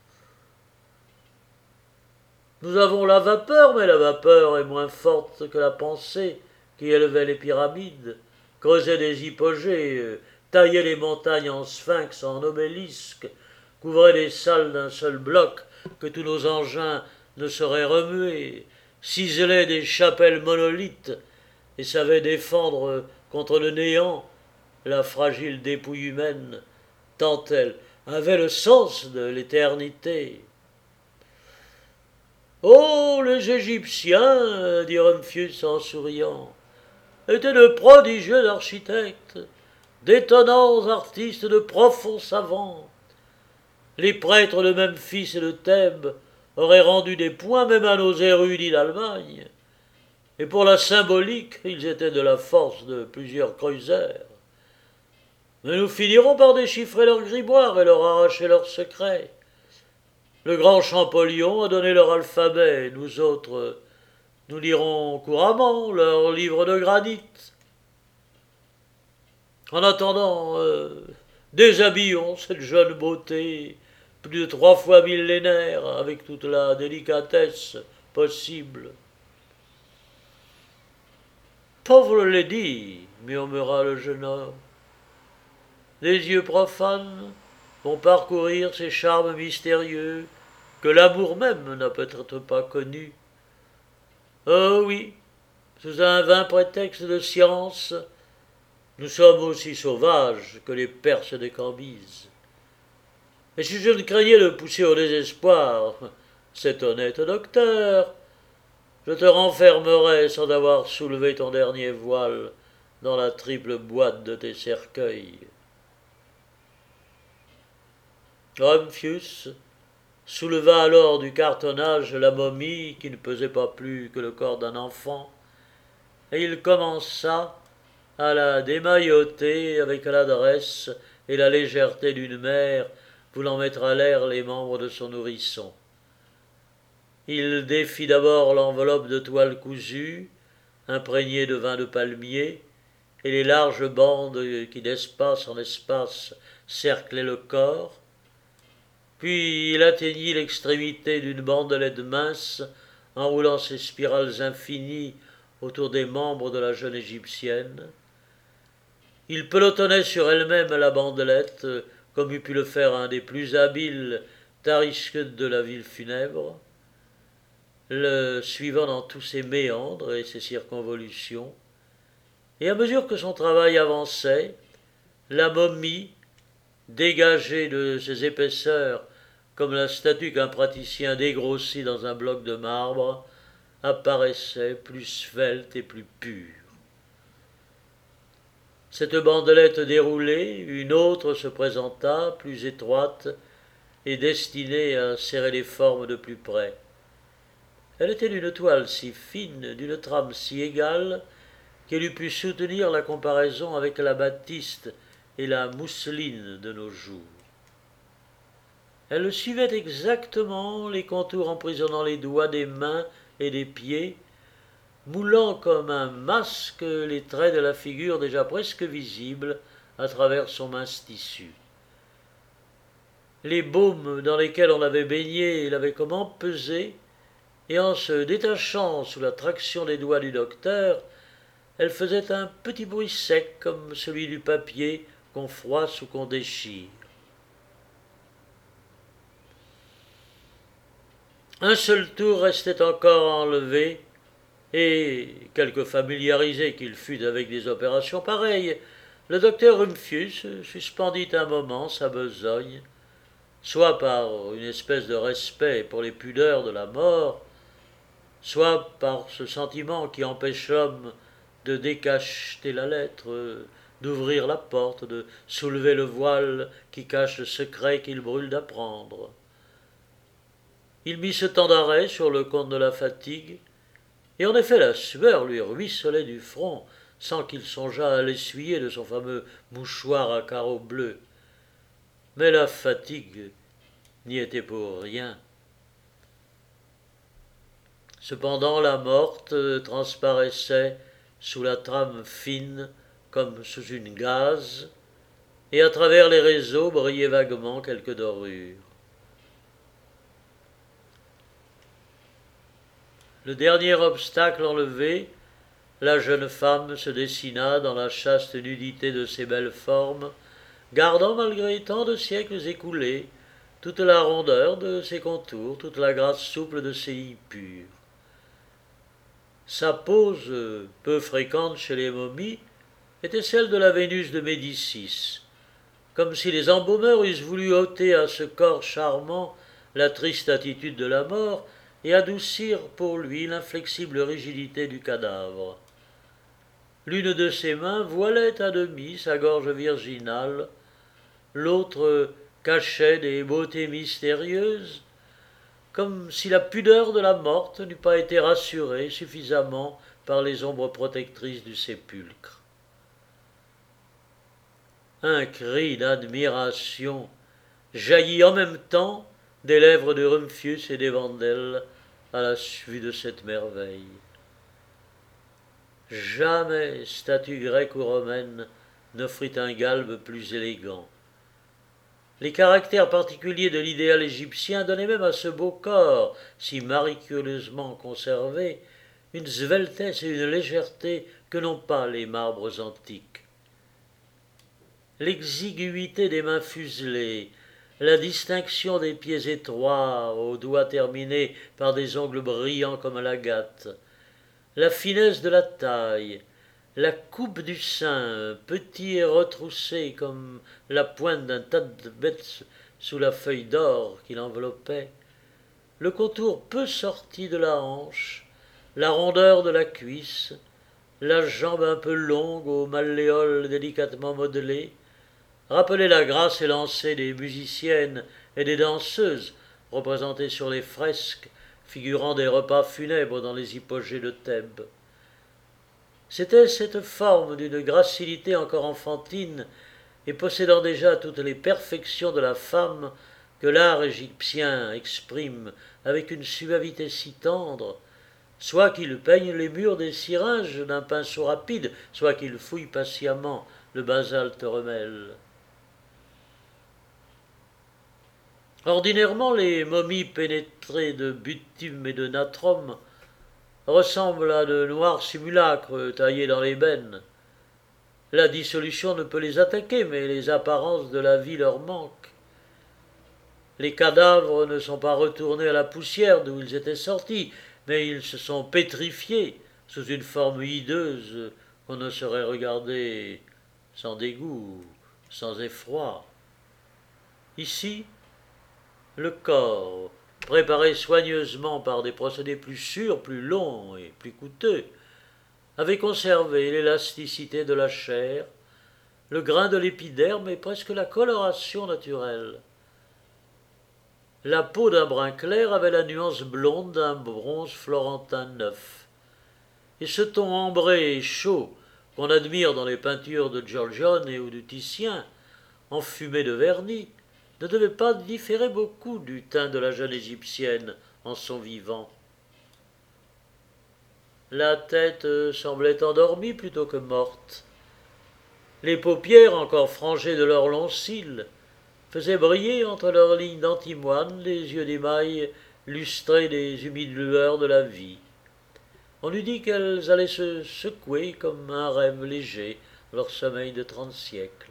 Nous avons la vapeur, mais la vapeur est moins forte que la pensée qui élevait les pyramides, creusait des hypogées, taillait les montagnes en sphinx, en obélisques, couvrait les salles d'un seul bloc que tous nos engins ne sauraient remuer, ciselait des chapelles monolithes et savait défendre contre le néant la fragile dépouille humaine, tant elle avait le sens de l'éternité. Oh, les Égyptiens, dit Rumphius en souriant, étaient de prodigieux architectes, d'étonnants artistes, de profonds savants. Les prêtres de Memphis et de Thèbes auraient rendu des points même à nos érudits d'Allemagne. et pour la symbolique, ils étaient de la force de plusieurs Kreuzers. Mais nous finirons par déchiffrer leur grimoire et leur arracher leurs secrets. Le grand Champollion a donné leur alphabet, nous autres, nous lirons couramment leurs livres de granit. En attendant, déshabillons cette jeune beauté, plus de 3 fois millénaire, avec toute la délicatesse possible. Pauvre lady, murmura le jeune homme, les yeux profanes vont parcourir ces charmes mystérieux que l'amour même n'a peut-être pas connus. Oh oui, sous un vain prétexte de science, nous sommes aussi sauvages que les Perses des Cambyses. Et si je ne craignais de pousser au désespoir cet honnête docteur, je te renfermerais sans avoir soulevé ton dernier voile dans la triple boîte de tes cercueils. Rumphius souleva alors du cartonnage la momie qui ne pesait pas plus que le corps d'un enfant, et il commença à la démailloter avec l'adresse et la légèreté d'une mère voulant mettre à l'air les membres de son nourrisson. Il défit d'abord l'enveloppe de toile cousue, imprégnée de vin de palmier, et les larges bandes qui d'espace en espace cerclaient le corps, puis il atteignit l'extrémité d'une bandelette mince, enroulant ses spirales infinies autour des membres de la jeune égyptienne. Il pelotonnait sur elle-même la bandelette, comme eût pu le faire un des plus habiles tarisques de la ville funèbre, le suivant dans tous ses méandres et ses circonvolutions. Et à mesure que son travail avançait, la momie, dégagée de ses épaisseurs comme la statue qu'un praticien dégrossit dans un bloc de marbre, apparaissait plus svelte et plus pure. Cette bandelette déroulée, une autre se présenta, plus étroite et destinée à serrer les formes de plus près. Elle était d'une toile si fine, d'une trame si égale, qu'elle eût pu soutenir la comparaison avec la batiste et la mousseline de nos jours. Elle suivait exactement les contours emprisonnant les doigts des mains et des pieds, moulant comme un masque les traits de la figure déjà presque visible à travers son mince tissu. Les baumes dans lesquels on l'avait baignée l'avaient comme empesée, et en se détachant sous la traction des doigts du docteur, elle faisait un petit bruit sec comme celui du papier qu'on froisse ou qu'on déchire. Un seul tour restait encore à enlever, et, quelque familiarisé qu'il fût avec des opérations pareilles, le docteur Rumphius suspendit un moment sa besogne, soit par une espèce de respect pour les pudeurs de la mort, soit par ce sentiment qui empêche l'homme de décacheter la lettre, d'ouvrir la porte, de soulever le voile qui cache le secret qu'il brûle d'apprendre. Il mit ce temps d'arrêt sur le compte de la fatigue, et en effet la sueur lui ruisselait du front sans qu'il songeât à l'essuyer de son fameux mouchoir à carreaux bleus. Mais la fatigue n'y était pour rien. Cependant la morte transparaissait sous la trame fine comme sous une gaze, et à travers les réseaux brillaient vaguement quelques dorures. Le dernier obstacle enlevé, la jeune femme se dessina dans la chaste nudité de ses belles formes, gardant malgré tant de siècles écoulés toute la rondeur de ses contours, toute la grâce souple de ses lits purs. Sa pose, peu fréquente chez les momies, était celle de la Vénus de Médicis, comme si les embaumeurs eussent voulu ôter à ce corps charmant la triste attitude de la mort et adoucir pour lui l'inflexible rigidité du cadavre. L'une de ses mains voilait à demi sa gorge virginale, l'autre cachait des beautés mystérieuses, comme si la pudeur de la morte n'eût pas été rassurée suffisamment par les ombres protectrices du sépulcre. Un cri d'admiration jaillit en même temps des lèvres de Rumphius et d'Evandel à la vue de cette merveille. Jamais statue grecque ou romaine n'offrit un galbe plus élégant. Les caractères particuliers de l'idéal égyptien donnaient même à ce beau corps, si miraculeusement conservé, une sveltesse et une légèreté que n'ont pas les marbres antiques. L'exiguïté des mains fuselées, la distinction des pieds étroits, aux doigts terminés par des ongles brillants comme l'agate, la finesse de la taille, la coupe du sein, petit et retroussé comme la pointe d'un tas de bêtes sous la feuille d'or qui l'enveloppait, le contour peu sorti de la hanche, la rondeur de la cuisse, la jambe un peu longue aux malléoles délicatement modelées, rappelaient la grâce élancée des musiciennes et des danseuses représentées sur les fresques figurant des repas funèbres dans les hypogées de Thèbes. C'était cette forme d'une gracilité encore enfantine et possédant déjà toutes les perfections de la femme que l'art égyptien exprime avec une suavité si tendre, soit qu'il peigne les murs des syringes d'un pinceau rapide, soit qu'il fouille patiemment le basalte remelle. Ordinairement, les momies pénétrées de bitume et de natrum ressemblent à de noirs simulacres taillés dans l'ébène. La dissolution ne peut les attaquer, mais les apparences de la vie leur manquent. Les cadavres ne sont pas retournés à la poussière d'où ils étaient sortis, mais ils se sont pétrifiés sous une forme hideuse qu'on ne saurait regarder sans dégoût, sans effroi. Ici, le corps, préparé soigneusement par des procédés plus sûrs, plus longs et plus coûteux, avait conservé l'élasticité de la chair, le grain de l'épiderme et presque la coloration naturelle. La peau d'un brun clair avait la nuance blonde d'un bronze florentin neuf, et ce ton ambré et chaud qu'on admire dans les peintures de Giorgione ou de Titien, enfumé de vernis, ne devait pas différer beaucoup du teint de la jeune égyptienne en son vivant. La tête semblait endormie plutôt que morte. Les paupières, encore frangées de leurs longs cils, faisaient briller entre leurs lignes d'antimoine les yeux d'émail lustrés des humides lueurs de la vie. On eût dit qu'elles allaient se secouer comme un rêve léger, leur sommeil de 30 siècles.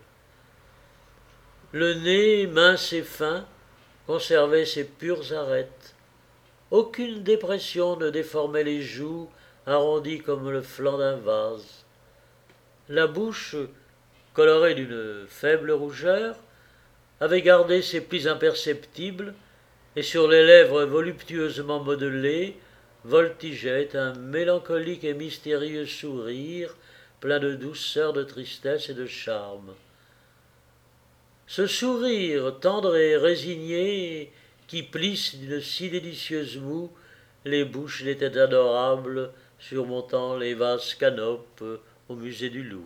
Le nez, mince et fin, conservait ses pures arêtes. Aucune dépression ne déformait les joues, arrondies comme le flanc d'un vase. La bouche, colorée d'une faible rougeur, avait gardé ses plis imperceptibles, et sur les lèvres voluptueusement modelées voltigeait un mélancolique et mystérieux sourire, plein de douceur, de tristesse et de charme. Ce sourire tendre et résigné, qui plisse d'une si délicieuse moue les bouches des têtes adorables surmontant les vastes canopes au musée du Louvre.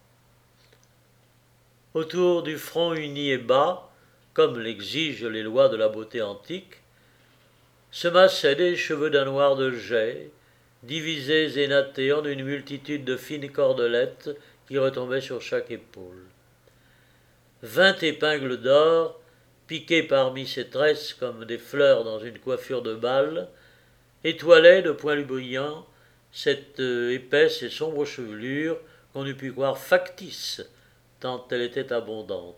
Autour du front uni et bas, comme l'exigent les lois de la beauté antique, se massaient des cheveux d'un noir de jais, divisés et nattés en une multitude de fines cordelettes qui retombaient sur chaque épaule. 20 épingles d'or, piquées parmi ces tresses comme des fleurs dans une coiffure de bal, étoilaient de points brillants cette épaisse et sombre chevelure qu'on eût pu croire factice, tant elle était abondante.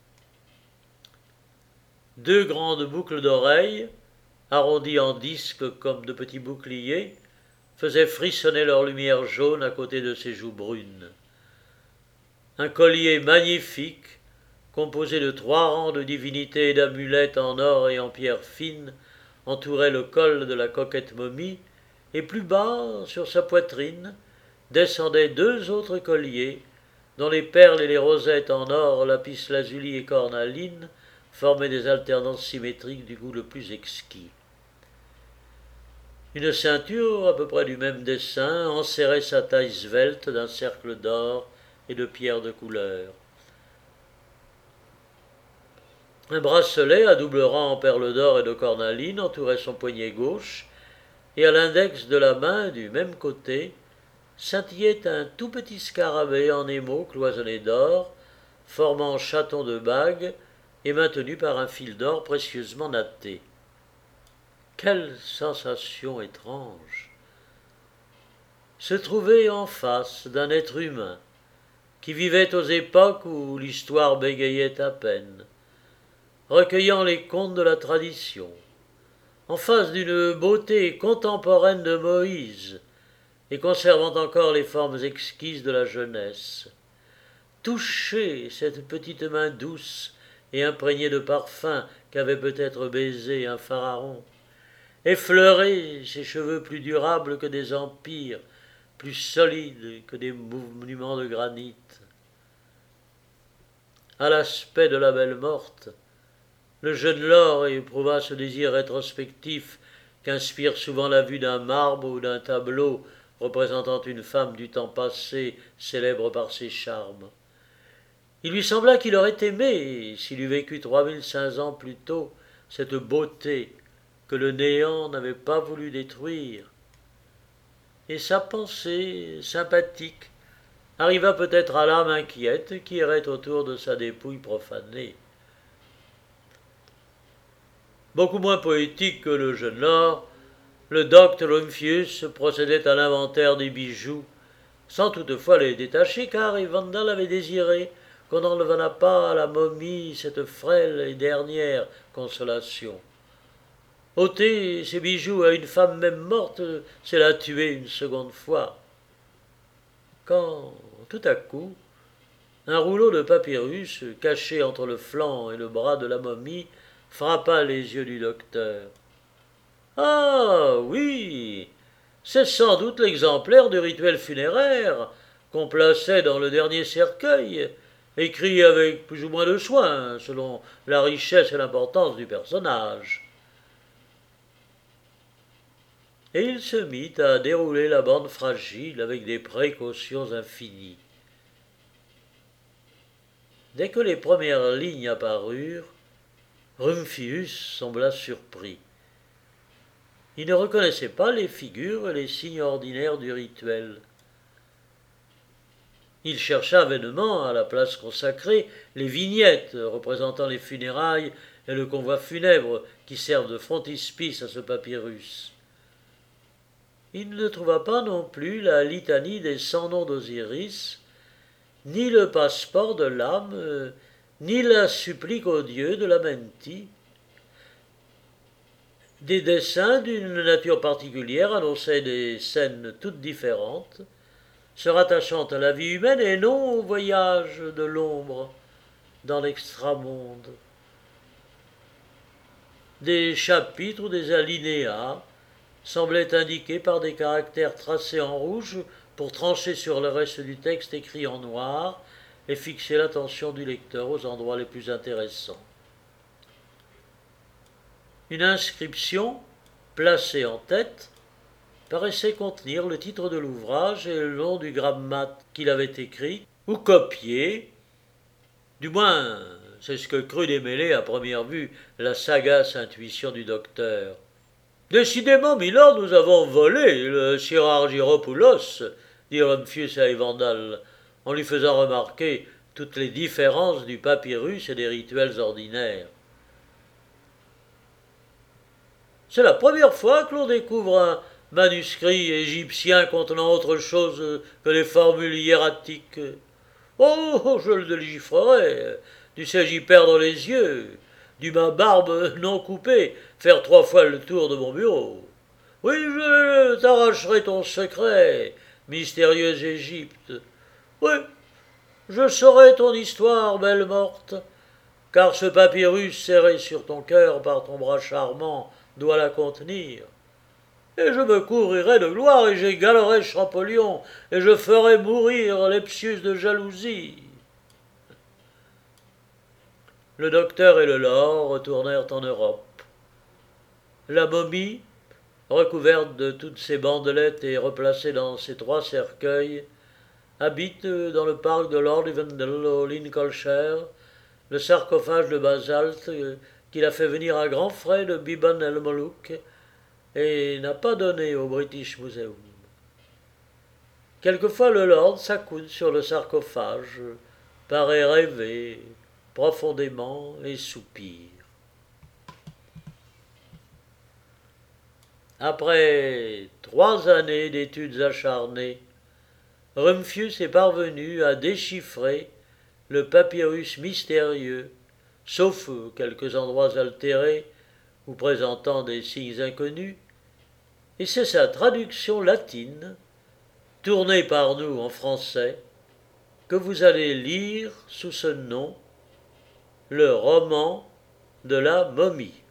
2 grandes boucles d'oreilles, arrondies en disques comme de petits boucliers, faisaient frissonner leur lumière jaune à côté de ses joues brunes. Un collier magnifique, composé de 3 rangs de divinités et d'amulettes en or et en pierre fine, entourait le col de la coquette momie, et plus bas, sur sa poitrine, descendaient 2 autres colliers, dont les perles et les rosettes en or, lapis-lazuli et cornaline formaient des alternances symétriques du goût le plus exquis. Une ceinture à peu près du même dessin enserrait sa taille svelte d'un cercle d'or et de pierres de couleur. Un bracelet à double rang en perles d'or et de cornaline entourait son poignet gauche, et à l'index de la main, du même côté, scintillait un tout petit scarabée en émaux cloisonné d'or, formant chaton de bague et maintenu par un fil d'or précieusement natté. Quelle sensation étrange! Se trouver en face d'un être humain qui vivait aux époques où l'histoire bégayait à peine, recueillant les contes de la tradition, en face d'une beauté contemporaine de Moïse et conservant encore les formes exquises de la jeunesse. Toucher cette petite main douce et imprégnée de parfum qu'avait peut-être baisé un pharaon, effleurer ses cheveux plus durables que des empires, plus solides que des monuments de granit. À l'aspect de la belle morte, le jeune lord éprouva ce désir rétrospectif qu'inspire souvent la vue d'un marbre ou d'un tableau représentant une femme du temps passé, célèbre par ses charmes. Il lui sembla qu'il aurait aimé, s'il eût vécu 3500 ans plus tôt, cette beauté que le néant n'avait pas voulu détruire. Et sa pensée sympathique arriva peut-être à l'âme inquiète qui errait autour de sa dépouille profanée. Beaucoup moins poétique que le jeune lord, le docte Rumphius procédait à l'inventaire des bijoux, sans toutefois les détacher, car Evander avait désiré qu'on n'enlevât pas à la momie cette frêle et dernière consolation. Ôter ces bijoux à une femme même morte, c'est la tuer une seconde fois. Quand, tout à coup, un rouleau de papyrus, caché entre le flanc et le bras de la momie, frappa les yeux du docteur. « Ah oui, c'est sans doute l'exemplaire du rituel funéraire qu'on plaçait dans le dernier cercueil, écrit avec plus ou moins de soin, selon la richesse et l'importance du personnage. » Et il se mit à dérouler la bande fragile avec des précautions infinies. Dès que les premières lignes apparurent, Rumphius sembla surpris. Il ne reconnaissait pas les figures et les signes ordinaires du rituel. Il chercha vainement, à la place consacrée, les vignettes représentant les funérailles et le convoi funèbre qui servent de frontispice à ce papyrus. Il ne trouva pas non plus la litanie des 100 noms d'Osiris, ni le passeport de l'âme, ni la supplique aux dieux de la Menti. Des dessins d'une nature particulière annonçaient des scènes toutes différentes, se rattachant à la vie humaine et non au voyage de l'ombre dans l'extramonde. Des chapitres ou des alinéas semblaient indiqués par des caractères tracés en rouge pour trancher sur le reste du texte écrit en noir et fixer l'attention du lecteur aux endroits les plus intéressants. Une inscription, placée en tête, paraissait contenir le titre de l'ouvrage et le nom du grammate qu'il avait écrit, ou copié. Du moins, c'est ce que crut démêler à première vue la sagace intuition du docteur. « Décidément, milord, nous avons volé le Sir Argyropoulos, dit Rumphius à Evandal, en lui faisant remarquer toutes les différences du papyrus et des rituels ordinaires. C'est la première fois que l'on découvre un manuscrit égyptien contenant autre chose que les formules hiératiques. Oh, je le dégifrerai, tu sais j'y perdre les yeux, dû ma barbe non coupée faire 3 fois le tour de mon bureau. Oui, je t'arracherai ton secret, mystérieuse Égypte. Oui, je saurai ton histoire, belle morte, car ce papyrus serré sur ton cœur par ton bras charmant doit la contenir. Et je me couvrirai de gloire, et j'égalerai Champollion, et je ferai mourir Lepsius de jalousie. Le docteur et le lord retournèrent en Europe. La momie, recouverte de toutes ces bandelettes et replacée dans ces 3 cercueils, habite dans le parc de Lord Evandale au Lincolnshire le sarcophage de basalte qu'il a fait venir à grands frais de Biban el-Molouk et n'a pas donné au British Museum. Quelquefois le lord s'accoude sur le sarcophage, paraît rêver profondément et soupire. Après 3 années d'études acharnées, Rumphius est parvenu à déchiffrer le papyrus mystérieux, sauf quelques endroits altérés ou présentant des signes inconnus, et c'est sa traduction latine, tournée par nous en français, que vous allez lire sous ce nom, le roman de la momie.